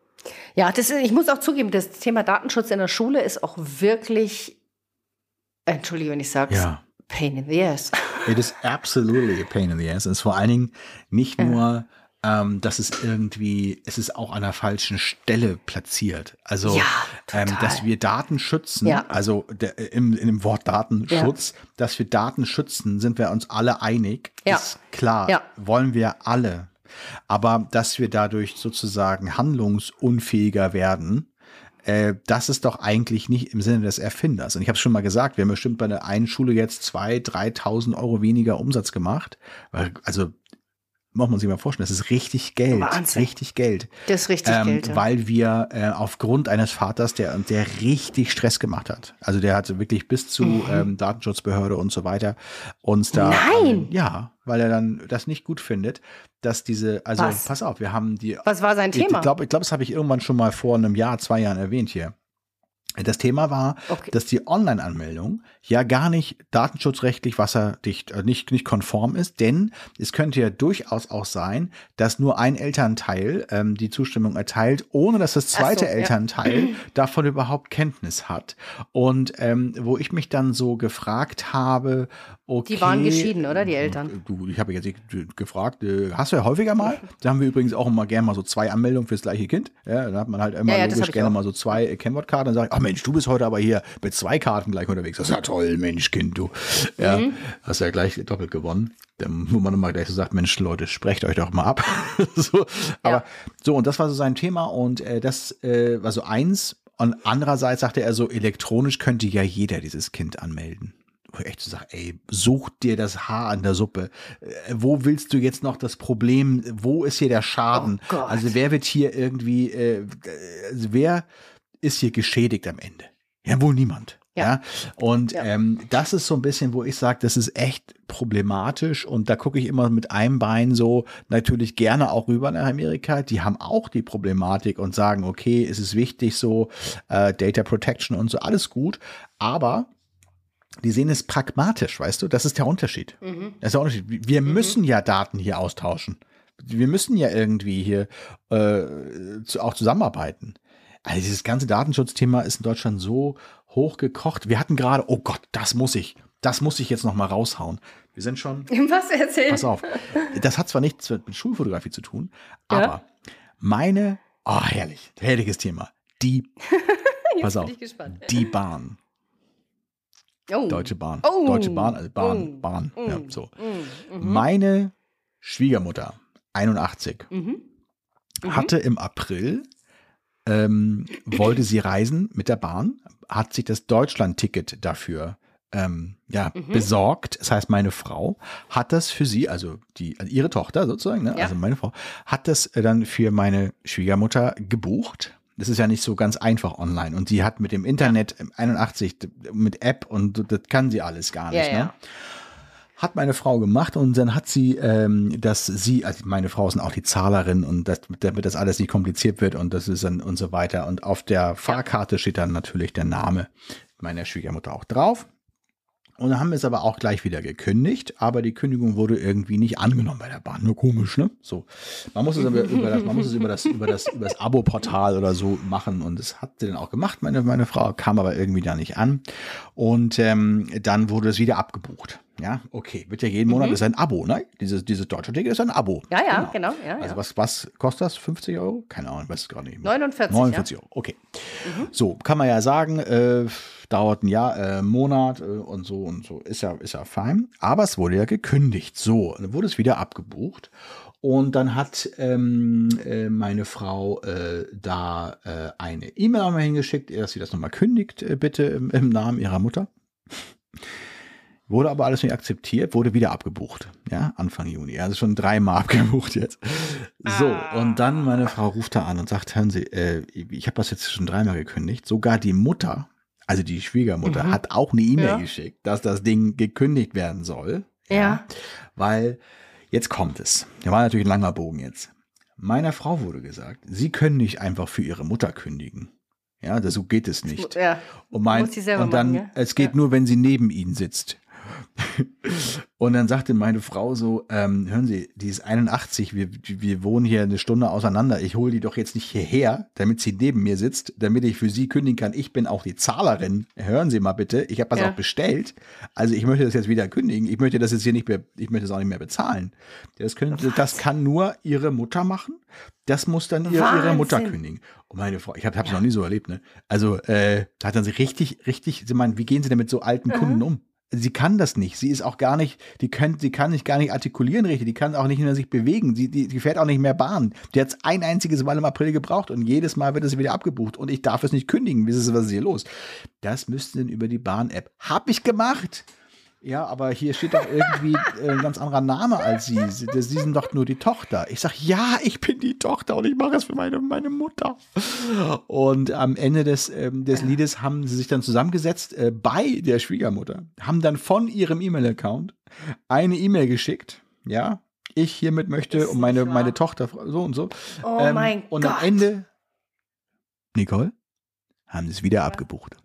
Ja, das ist, ich muss auch zugeben, das Thema Datenschutz in der Schule ist auch wirklich, entschuldige, wenn ich sage, Ja. pain in the ass. It is absolutely a pain in the ass. Es ist vor allen Dingen nicht nur, ähm, dass es irgendwie, es ist auch an der falschen Stelle platziert. Also, Ja, ähm, total. dass wir Daten schützen, Ja. also der, im, in dem Wort Datenschutz, dass wir Daten schützen, sind wir uns alle einig. Ja. Ist klar, Ja. wollen wir alle. Aber dass wir dadurch sozusagen handlungsunfähiger werden, äh, das ist doch eigentlich nicht im Sinne des Erfinders. Und ich habe es schon mal gesagt, wir haben bestimmt bei der einen Schule jetzt zweitausend, dreitausend Euro weniger Umsatz gemacht. Weil, also, muss man sich mal vorstellen, das ist richtig Geld. Wahnsinn. Richtig Geld. Das ist richtig ähm, Geld. Ja. Weil wir äh, aufgrund eines Vaters, der, der richtig Stress gemacht hat. Also der hatte wirklich bis zu Mhm. ähm, Datenschutzbehörde und so weiter uns da. Nein! Äh, ja, weil er dann das nicht gut findet, dass diese, also Was? pass auf, wir haben die. Was war sein Ich Thema? glaube, ich glaub, das habe ich irgendwann schon mal vor einem Jahr, zwei Jahren erwähnt hier. Das Thema war, Okay. dass die Online-Anmeldung ja gar nicht datenschutzrechtlich wasserdicht, äh, nicht, nicht konform ist, denn es könnte ja durchaus auch sein, dass nur ein Elternteil ähm, die Zustimmung erteilt, ohne dass das zweite Ach so, ja. Elternteil davon überhaupt Kenntnis hat. Und ähm, wo ich mich dann so gefragt habe, okay. Die waren geschieden, oder, die Eltern? Du, ich habe jetzt gefragt, äh, hast du ja häufiger mal? Da haben wir übrigens auch immer gerne mal so zwei Anmeldungen fürs gleiche Kind. Ja, da hat man halt immer Ja, ja, das logisch hab ich gerne auch. mal so zwei äh, Kennwortkarten. Dann sage ich, ach Mensch, du bist heute aber hier mit zwei Karten gleich unterwegs. Das ist ja toll, Mensch, Kind, du. Ja, Mhm. hast ja gleich doppelt gewonnen. Dann, wo man immer gleich so sagt, Mensch, Leute, sprecht euch doch mal ab. so, aber so, und das war so sein Thema. Und äh, das äh, war so eins. Und andererseits sagte er so, elektronisch könnte ja jeder dieses Kind anmelden. Wo ich echt so sage, ey, such dir das Haar an der Suppe. Äh, wo willst du jetzt noch das Problem? Wo ist hier der Schaden? Oh Gott. Also wer wird hier irgendwie, äh, also wer ist hier geschädigt am Ende? Ja, wohl niemand. Ja. Ja. Und Ja. Ähm, das ist so ein bisschen, wo ich sage, das ist echt problematisch. Und da gucke ich immer mit einem Bein so natürlich gerne auch rüber nach Amerika. Die haben auch die Problematik und sagen, okay, es ist wichtig so, äh, Data Protection und so, alles gut. Aber die sehen es pragmatisch, weißt du? Das ist der Unterschied. Mhm. Das ist der Unterschied. Wir müssen ja Daten hier austauschen. Wir müssen ja irgendwie hier äh, zu, auch zusammenarbeiten. Also dieses ganze Datenschutzthema ist in Deutschland so hochgekocht. Wir hatten gerade, oh Gott, das muss ich, das muss ich jetzt noch mal raushauen. Wir sind schon, Was erzählt? pass auf, das hat zwar nichts mit Schulfotografie zu tun, Ja. aber meine, oh herrlich, herrliches Thema, die, pass Jetzt auf, bin ich gespannt. die Bahn. Oh. Deutsche Bahn. Oh. Deutsche Bahn, also Bahn, Oh. Bahn. Mm. Ja, so. Mm. Mhm. Meine Schwiegermutter, einundachtzig, Mhm. Mhm. hatte im April, ähm, wollte sie reisen mit der Bahn, hat sich das Deutschland-Ticket dafür ähm, ja, Mhm. besorgt. Das heißt, meine Frau hat das für sie, also die, also ihre Tochter sozusagen, ne? Ja. Also meine Frau, hat das äh, dann für meine Schwiegermutter gebucht. Das ist ja nicht so ganz einfach online. Und sie hat mit dem Internet im einundachtzig mit App und das kann sie alles gar nicht. Ja, Ne? ja. Hat meine Frau gemacht und dann hat sie, ähm, dass sie, also meine Frau sind auch die Zahlerin und das, damit das alles nicht kompliziert wird und das ist dann und so weiter. Und auf der Fahrkarte steht dann natürlich der Name meiner Schwiegermutter auch drauf. Und dann haben wir es aber auch gleich wieder gekündigt, aber die Kündigung wurde irgendwie nicht angenommen bei der Bahn. Nur komisch, ne? So. Man muss es aber über das, man muss es über das, über das, über das Abo-Portal oder so machen und das hat sie dann auch gemacht, meine, meine Frau, kam aber irgendwie da nicht an. Und ähm, dann wurde es wieder abgebucht. Ja, okay, wird ja jeden Monat, ist ein Abo, ne? Dieses, dieses deutsche Ticket ist ein Abo. Ja, ja, genau. Ja, Also ja. was, was kostet das? fünfzig Euro? Keine Ahnung, ich weiß es gerade nicht mehr. neunundvierzig, neunundvierzig Euro, okay. So, kann man ja sagen, äh, dauert ein Jahr, äh, Monat äh, und so und so. Ist ja, ist ja fein. Aber es wurde ja gekündigt. So, dann wurde es wieder abgebucht. Und dann hat ähm, äh, meine Frau äh, da äh, eine E-Mail einmal hingeschickt, dass sie das nochmal kündigt, äh, bitte im, im Namen ihrer Mutter. Wurde aber alles nicht akzeptiert, wurde wieder abgebucht. Ja, Anfang Juni. Also schon dreimal abgebucht jetzt. So, und dann meine Frau ruft da an und sagt, hören Sie, äh, ich habe das jetzt schon dreimal gekündigt. Sogar die Mutter, also die Schwiegermutter, Mhm. hat auch eine E-Mail Ja. geschickt, dass das Ding gekündigt werden soll. Ja. Weil, jetzt kommt es. Der war natürlich ein langer Bogen jetzt. Meiner Frau wurde gesagt, sie können nicht einfach für ihre Mutter kündigen. Ja, das, so geht es nicht. Ja, und mein, muss sie selber und dann, machen, ja? es geht Ja. nur, wenn sie neben ihnen sitzt. Und dann sagte meine Frau so, ähm, hören Sie, die ist einundachtzig, wir, wir wohnen hier eine Stunde auseinander, ich hole die doch jetzt nicht hierher, damit sie neben mir sitzt, damit ich für sie kündigen kann. Ich bin auch die Zahlerin. Hören Sie mal bitte, ich habe das Ja. auch bestellt. Also ich möchte das jetzt wieder kündigen. Ich möchte das jetzt hier nicht mehr, ich möchte das auch nicht mehr bezahlen. Das, können, das kann nur Ihre Mutter machen. Das muss dann ihr, ihre Mutter Wahnsinn. kündigen. Und meine Frau, ich habe es noch nie so erlebt, ne? Also äh, da hat dann sie richtig, richtig, sie meinen, wie gehen Sie denn mit so alten Kunden um? Sie kann das nicht. Sie ist auch gar nicht, die können, sie kann sich gar nicht artikulieren richtig. Die kann auch nicht mehr sich bewegen. Sie, die, die fährt auch nicht mehr Bahn. Die hat es ein einziges Mal im April gebraucht und jedes Mal wird es wieder abgebucht und ich darf es nicht kündigen. Wie ist es, was ist hier los? Das müssten denn über die Bahn-App. Hab ich gemacht. Ja, aber hier steht doch irgendwie äh, ein ganz anderer Name als Sie. Sie, Sie sind doch nur die Tochter. Ich sag, ja, ich bin die Tochter und ich mache es für meine, meine Mutter. Und am Ende des, ähm, des Liedes haben sie sich dann zusammengesetzt äh, bei der Schwiegermutter, haben dann von ihrem E-Mail-Account eine E-Mail geschickt, ja, ich hiermit möchte Ist um meine, nicht wahr. meine Tochter so und so. Oh mein und Gott. am Ende, Nicole, haben sie es wieder abgebucht.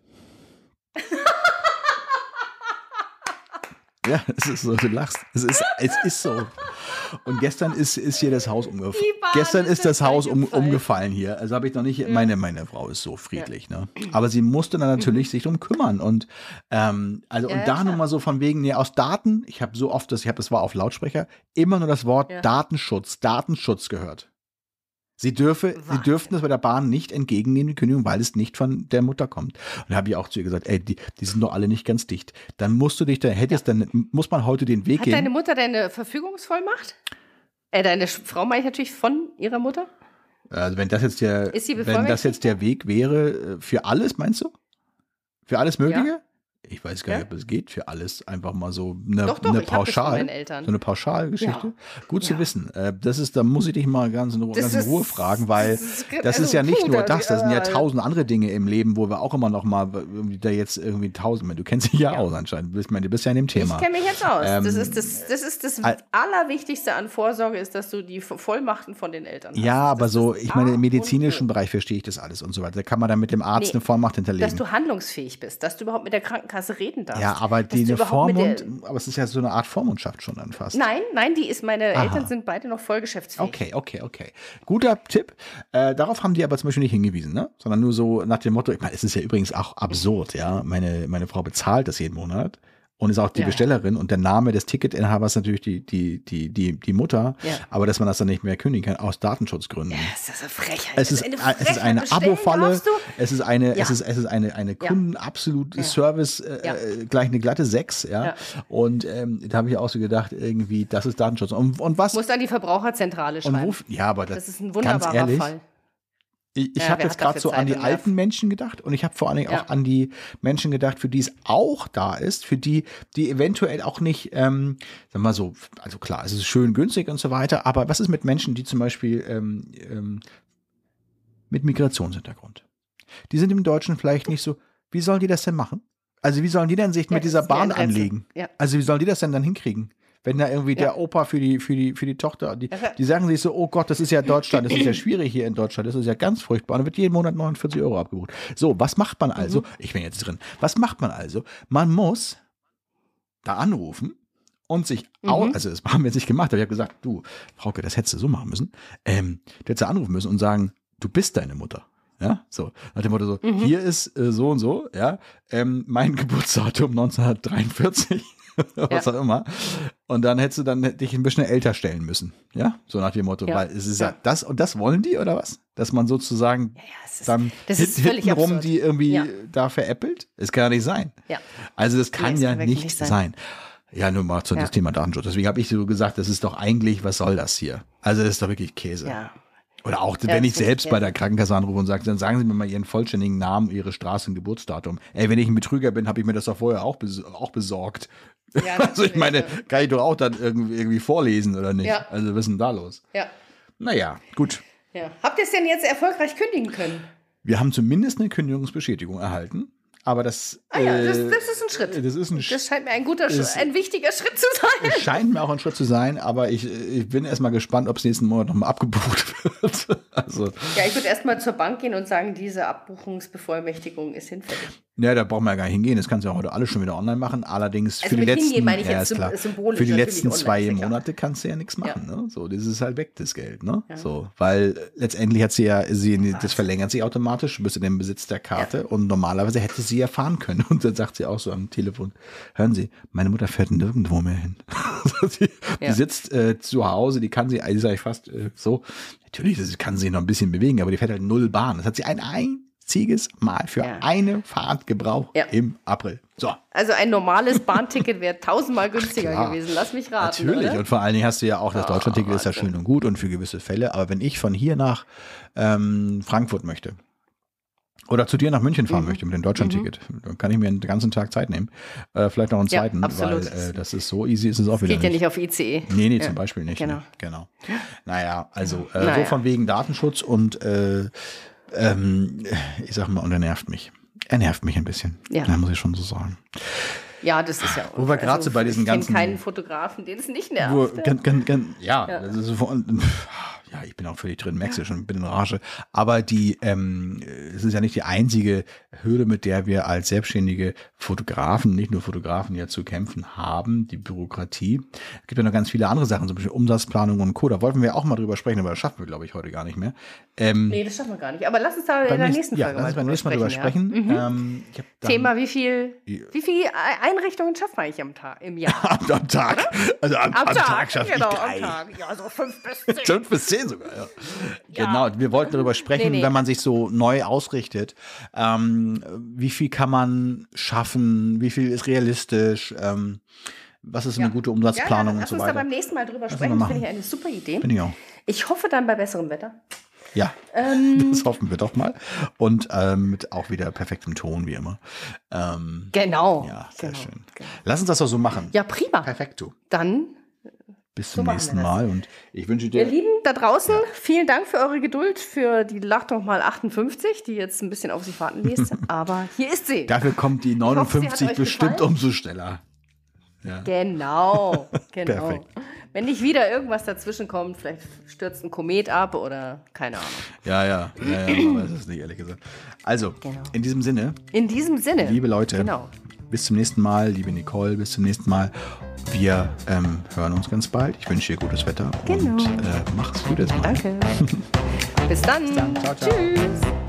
Ja, es ist so, du lachst. Es ist, es ist so. Und gestern ist, ist hier das Haus umgefallen. Die Bahn Gestern ist ist das Haus um, eingefallen. umgefallen hier. Also habe ich noch nicht, meine, meine Frau ist so friedlich, ne? Aber sie musste dann natürlich sich drum kümmern. Und ähm, also Ja, und ja, da klar. nochmal so von wegen, nee, aus Daten, ich habe so oft das, ich habe das war auf Lautsprecher, immer nur das Wort Ja. Datenschutz, Datenschutz gehört. Sie, dürfe, sie Wahnsinn. dürften das bei der Bahn nicht entgegennehmen, die Kündigung, weil es nicht von der Mutter kommt. Und da habe ich auch zu ihr gesagt, ey, die, die sind doch alle nicht ganz dicht. Dann musst du dich, da hättest dann, muss man heute den Weg Hat gehen. deine Mutter deine Verfügungsvollmacht? Äh, deine Sch- Frau meine ich natürlich von ihrer Mutter? Also wenn das jetzt der, Ist sie wenn bevollmächtigt? das jetzt der Weg wäre, äh, für alles, meinst du? Für alles Mögliche? Ja. Ich weiß gar Ja. nicht, ob es geht für alles. Einfach mal so eine, Doch, doch, eine ich hab das von Pauschal. meinen Eltern. So eine Pauschalgeschichte. Ja. Gut zu Ja. wissen. Äh, Das ist, da muss ich dich mal ganz in, Ru Das ganz in ist- Ruhe fragen, weil das ist- das ist also, ja nicht puh, nur da- das, das sind ja äh, tausend andere Dinge im Leben, wo wir auch immer noch mal irgendwie da jetzt irgendwie tausend, du kennst dich ja, Ja. aus anscheinend. Du bist, ich meine, du bist ja in dem Thema. Ich kenne mich jetzt aus. Ähm, das ist das, das, ist das al- Allerwichtigste an Vorsorge, ist, dass du die Vollmachten von den Eltern hast. Ja, aber Das so, ist ich meine, A im und medizinischen O. Bereich verstehe ich das alles und so weiter. Da kann man dann mit dem Arzt Nee, eine Vollmacht Dass hinterlegen. du handlungsfähig bist, dass du überhaupt mit der Krankenkasse reden darfst. Ja, aber dass die du eine überhaupt mit der- Vormund, aber es ist ja so eine Art Vormundschaft schon dann fast. Nein, nein, die ist, meine Aha. Eltern sind beide noch voll geschäftsfähig. Okay, okay, okay. Guter Tipp. Äh, darauf haben die aber zum Beispiel nicht hingewiesen, ne? Sondern nur so nach dem Motto, ich meine, es ist ja übrigens auch absurd, ja. Meine, meine Frau bezahlt das jeden Monat und ist auch die Ja. Bestellerin und der Name des Ticketinhabers natürlich die, die, die, die, die Mutter, Ja. aber dass man das dann nicht mehr kündigen kann, aus Datenschutzgründen. Ja, das ist eine Frechheit. Es ist, eine ein- es ist Frechheit. eine Bestellen Abo-Falle, darfst du? es ist eine, Ja. es ist, es ist eine, eine Kunden absolut Ja. Service, äh, Ja. äh, gleich eine glatte sechs, ja. Ja. Und ähm, da habe ich auch so gedacht, irgendwie, das ist Datenschutz. Und, und was? Musst an die Verbraucherzentrale Und schreiben. wo, ja, aber das, Das ist ein ganz wunderbarer ehrlich, Fall. Ich, ich Ja, habe wer jetzt hat gerade dafür so an die Zeit und Nerv? alten Menschen gedacht und ich habe vor allen Dingen Ja. auch an die Menschen gedacht, für die es auch da ist, für die, die eventuell auch nicht, ähm, sagen wir mal so, also klar, es ist schön günstig und so weiter, aber was ist mit Menschen, die zum Beispiel ähm, ähm, mit Migrationshintergrund? Die sind im Deutschen vielleicht nicht so, wie sollen die das denn machen? Also wie sollen die denn sich Ja, mit das dieser ist mir Bahn ein Rätsel. anlegen? Ja. Also wie sollen die das denn dann hinkriegen? Wenn da irgendwie Ja. der Opa für die, für die, für die Tochter, die, Ja. die sagen sich so, oh Gott, das ist ja Deutschland, das ist ja schwierig hier in Deutschland, das ist ja ganz furchtbar. Und dann wird jeden Monat neunundvierzig Euro abgebucht. So, was macht man also? Ich bin jetzt drin. Was macht man also? Man muss da anrufen und sich, au Mhm. also das haben wir jetzt nicht gemacht, aber ich habe gesagt, du, Frauke, das hättest du so machen müssen. Ähm, du hättest da anrufen müssen und sagen, du bist deine Mutter. Ja, so, nach dem Motto so, Mhm. hier ist äh, so und so, ja, ähm, mein Geburtsdatum neunzehnhundertdreiundvierzig, was Ja. auch immer. Und dann hättest du dann dich ein bisschen älter stellen müssen, ja, so nach dem Motto, Ja. weil es ist ja. Ja. das, und das wollen die, oder was? Dass man sozusagen Ja, ja, es ist, dann das hit- ist völlig hintenrum absurd. die irgendwie Ja. da veräppelt? Es kann ja nicht sein. Ja. Also das kann es ja kann wirklich nicht nicht sein. sein. Ja, nur mal zu Ja. das Thema Datenschutz. Deswegen habe ich so gesagt, das ist doch eigentlich, was soll das hier? Also das ist doch wirklich Käse. Ja. Oder auch, Ja, wenn das ich ist selbst Käse. bei der Krankenkasse anrufe und sage, dann sagen Sie mir mal Ihren vollständigen Namen, Ihre Straße und Geburtsdatum. Ey, wenn ich ein Betrüger bin, habe ich mir das doch vorher auch, bes auch besorgt. Ja, Also ich natürlich, meine, ja. kann ich doch auch dann irgendwie, irgendwie vorlesen, oder nicht? Ja. Also was ist denn da los? Ja. Naja, gut. Ja. Habt ihr es denn jetzt erfolgreich kündigen können? Wir haben zumindest eine Kündigungsbestätigung erhalten. Aber das, Ah ja, äh, das, das ist ein Schritt. das ist ein Sch- Das scheint mir ein guter, Sch- ist- ein wichtiger Schritt zu sein. Es scheint mir auch ein Schritt zu sein, aber ich, ich bin erstmal gespannt, ob es nächsten Monat nochmal abgebucht wird. Also, Ja, ich würde erstmal zur Bank gehen und sagen, diese Abbuchungsbevollmächtigung ist hinfällig. ja, da brauchen wir ja gar nicht hingehen. Das kannst du ja heute alles schon wieder online machen. Allerdings Also für die mit hingehen letzten, meine ich ja, jetzt ist klar. symbolisch Für die natürlich letzten online, zwei ist ja klar. Monate kannst du ja nichts machen. Ja. Ne? So, das ist halt weg, das Geld. Ne? So, weil letztendlich hat sie ja, sie, das verlängert sich automatisch, du bist in dem Besitz der Karte Ja. und normalerweise hätte sie ja fahren können. Und dann sagt sie auch so am Telefon, hören Sie, meine Mutter fährt nirgendwo mehr hin. die, Ja. die sitzt äh, zu Hause, die kann sie, also sag ich fast äh, so, natürlich, das kann sie sich noch ein bisschen bewegen, aber die fährt halt null Bahn. Das hat sie ein einziges Mal für Ja. eine Fahrt gebraucht Ja. im April. So. Also ein normales Bahnticket wäre tausendmal günstiger klar. gewesen. Lass mich raten. Natürlich. Oder? Und vor allen Dingen hast du ja auch, das Oh, Deutschlandticket ist ja Wahnsinn. schön und gut und für gewisse Fälle. Aber wenn ich von hier nach ähm, Frankfurt möchte oder zu dir nach München fahren Mhm. möchte mit dem Deutschlandticket, dann kann ich mir den ganzen Tag Zeit nehmen. Äh, vielleicht noch einen Ja, zweiten, absolut. weil äh, das ist so easy, ist es auch wieder Geht ja nicht. nicht auf I C E. Nee, nee, Ja. zum Beispiel nicht. Genau. Ne? Genau. Naja, also äh, Naja. so von wegen Datenschutz und äh, ähm, ich sag mal, und er nervt mich. Er nervt mich ein bisschen. Ja. Da muss ich schon so sagen. Ja, das ist ja. Wo wir gerade so bei diesen ich kenn ganzen- keinen Fotografen, den es nicht nervt. Nur, gan, gan, gan, ja, Ja. Das ist so, ja, ich bin auch völlig drin, merkst du schon, bin in Rage. Aber die, ähm, es ist ja nicht die einzige Hürde, mit der wir als selbstständige Fotografen, nicht nur Fotografen, ja zu kämpfen haben, die Bürokratie. Es gibt ja noch ganz viele andere Sachen, zum Beispiel Umsatzplanung und Co. Da wollten wir auch mal drüber sprechen, aber das schaffen wir, glaube ich, heute gar nicht mehr. Ähm, Nee, das schaffen wir gar nicht. Aber lass uns da in der beim nächsten ja, Folge lass uns beim nächsten Mal drüber sprechen. Ja. Mhm. Ähm, ich hab dann- Thema, wie viel, Ja. wie viel Einrichtungen schafft man eigentlich am Tag, im Jahr? am, am Tag. Also am, am, Tag schaffe genau, ich drei. am Tag. Ja, so fünf bis zehn. Fünf bis zehn sogar, ja. Ja. Genau, wir wollten darüber sprechen, Nee, nee. wenn man sich so neu ausrichtet, ähm, wie viel kann man schaffen, wie viel ist realistisch, ähm, was ist eine Ja. gute Ja, Umsatzplanung ja, und so lass uns da weiter. beim nächsten Mal drüber Lass uns sprechen. mal Das finde machen. ich eine super Idee. Bin ich auch. Ich hoffe dann bei besserem Wetter. Ja, Ähm, das hoffen wir doch mal. Und ähm, mit auch wieder perfektem Ton, wie immer. Ähm, Genau. ja, sehr genau. schön. Genau. Lass uns das doch so machen. Ja, prima. Perfekto. Dann, Bis So zum machen nächsten wir das. Mal und ich wünsche ihr dir... Lieben da draußen, vielen Dank für eure Geduld, für die Lach doch mal achtundfünfzig, die jetzt ein bisschen auf sich warten ließ. Aber hier ist sie. Dafür kommt die hoffe, sie hat neunundfünfzig euch bestimmt gefallen. umso schneller. Ja. Genau, genau. Perfekt. Wenn nicht wieder irgendwas dazwischen kommt, vielleicht stürzt ein Komet ab oder keine Ahnung. Ja, ja, ja, ja, man weiß es nicht, ehrlich gesagt. Also, Genau. in diesem Sinne, In diesem Sinne. liebe Leute, Genau. bis zum nächsten Mal, liebe Nicole, bis zum nächsten Mal. Wir ähm, hören uns ganz bald. Ich wünsche dir gutes Wetter Genau. und äh, mach's gut erstmal. Danke. Bis dann. dann. Ciao, ciao. Tschüss.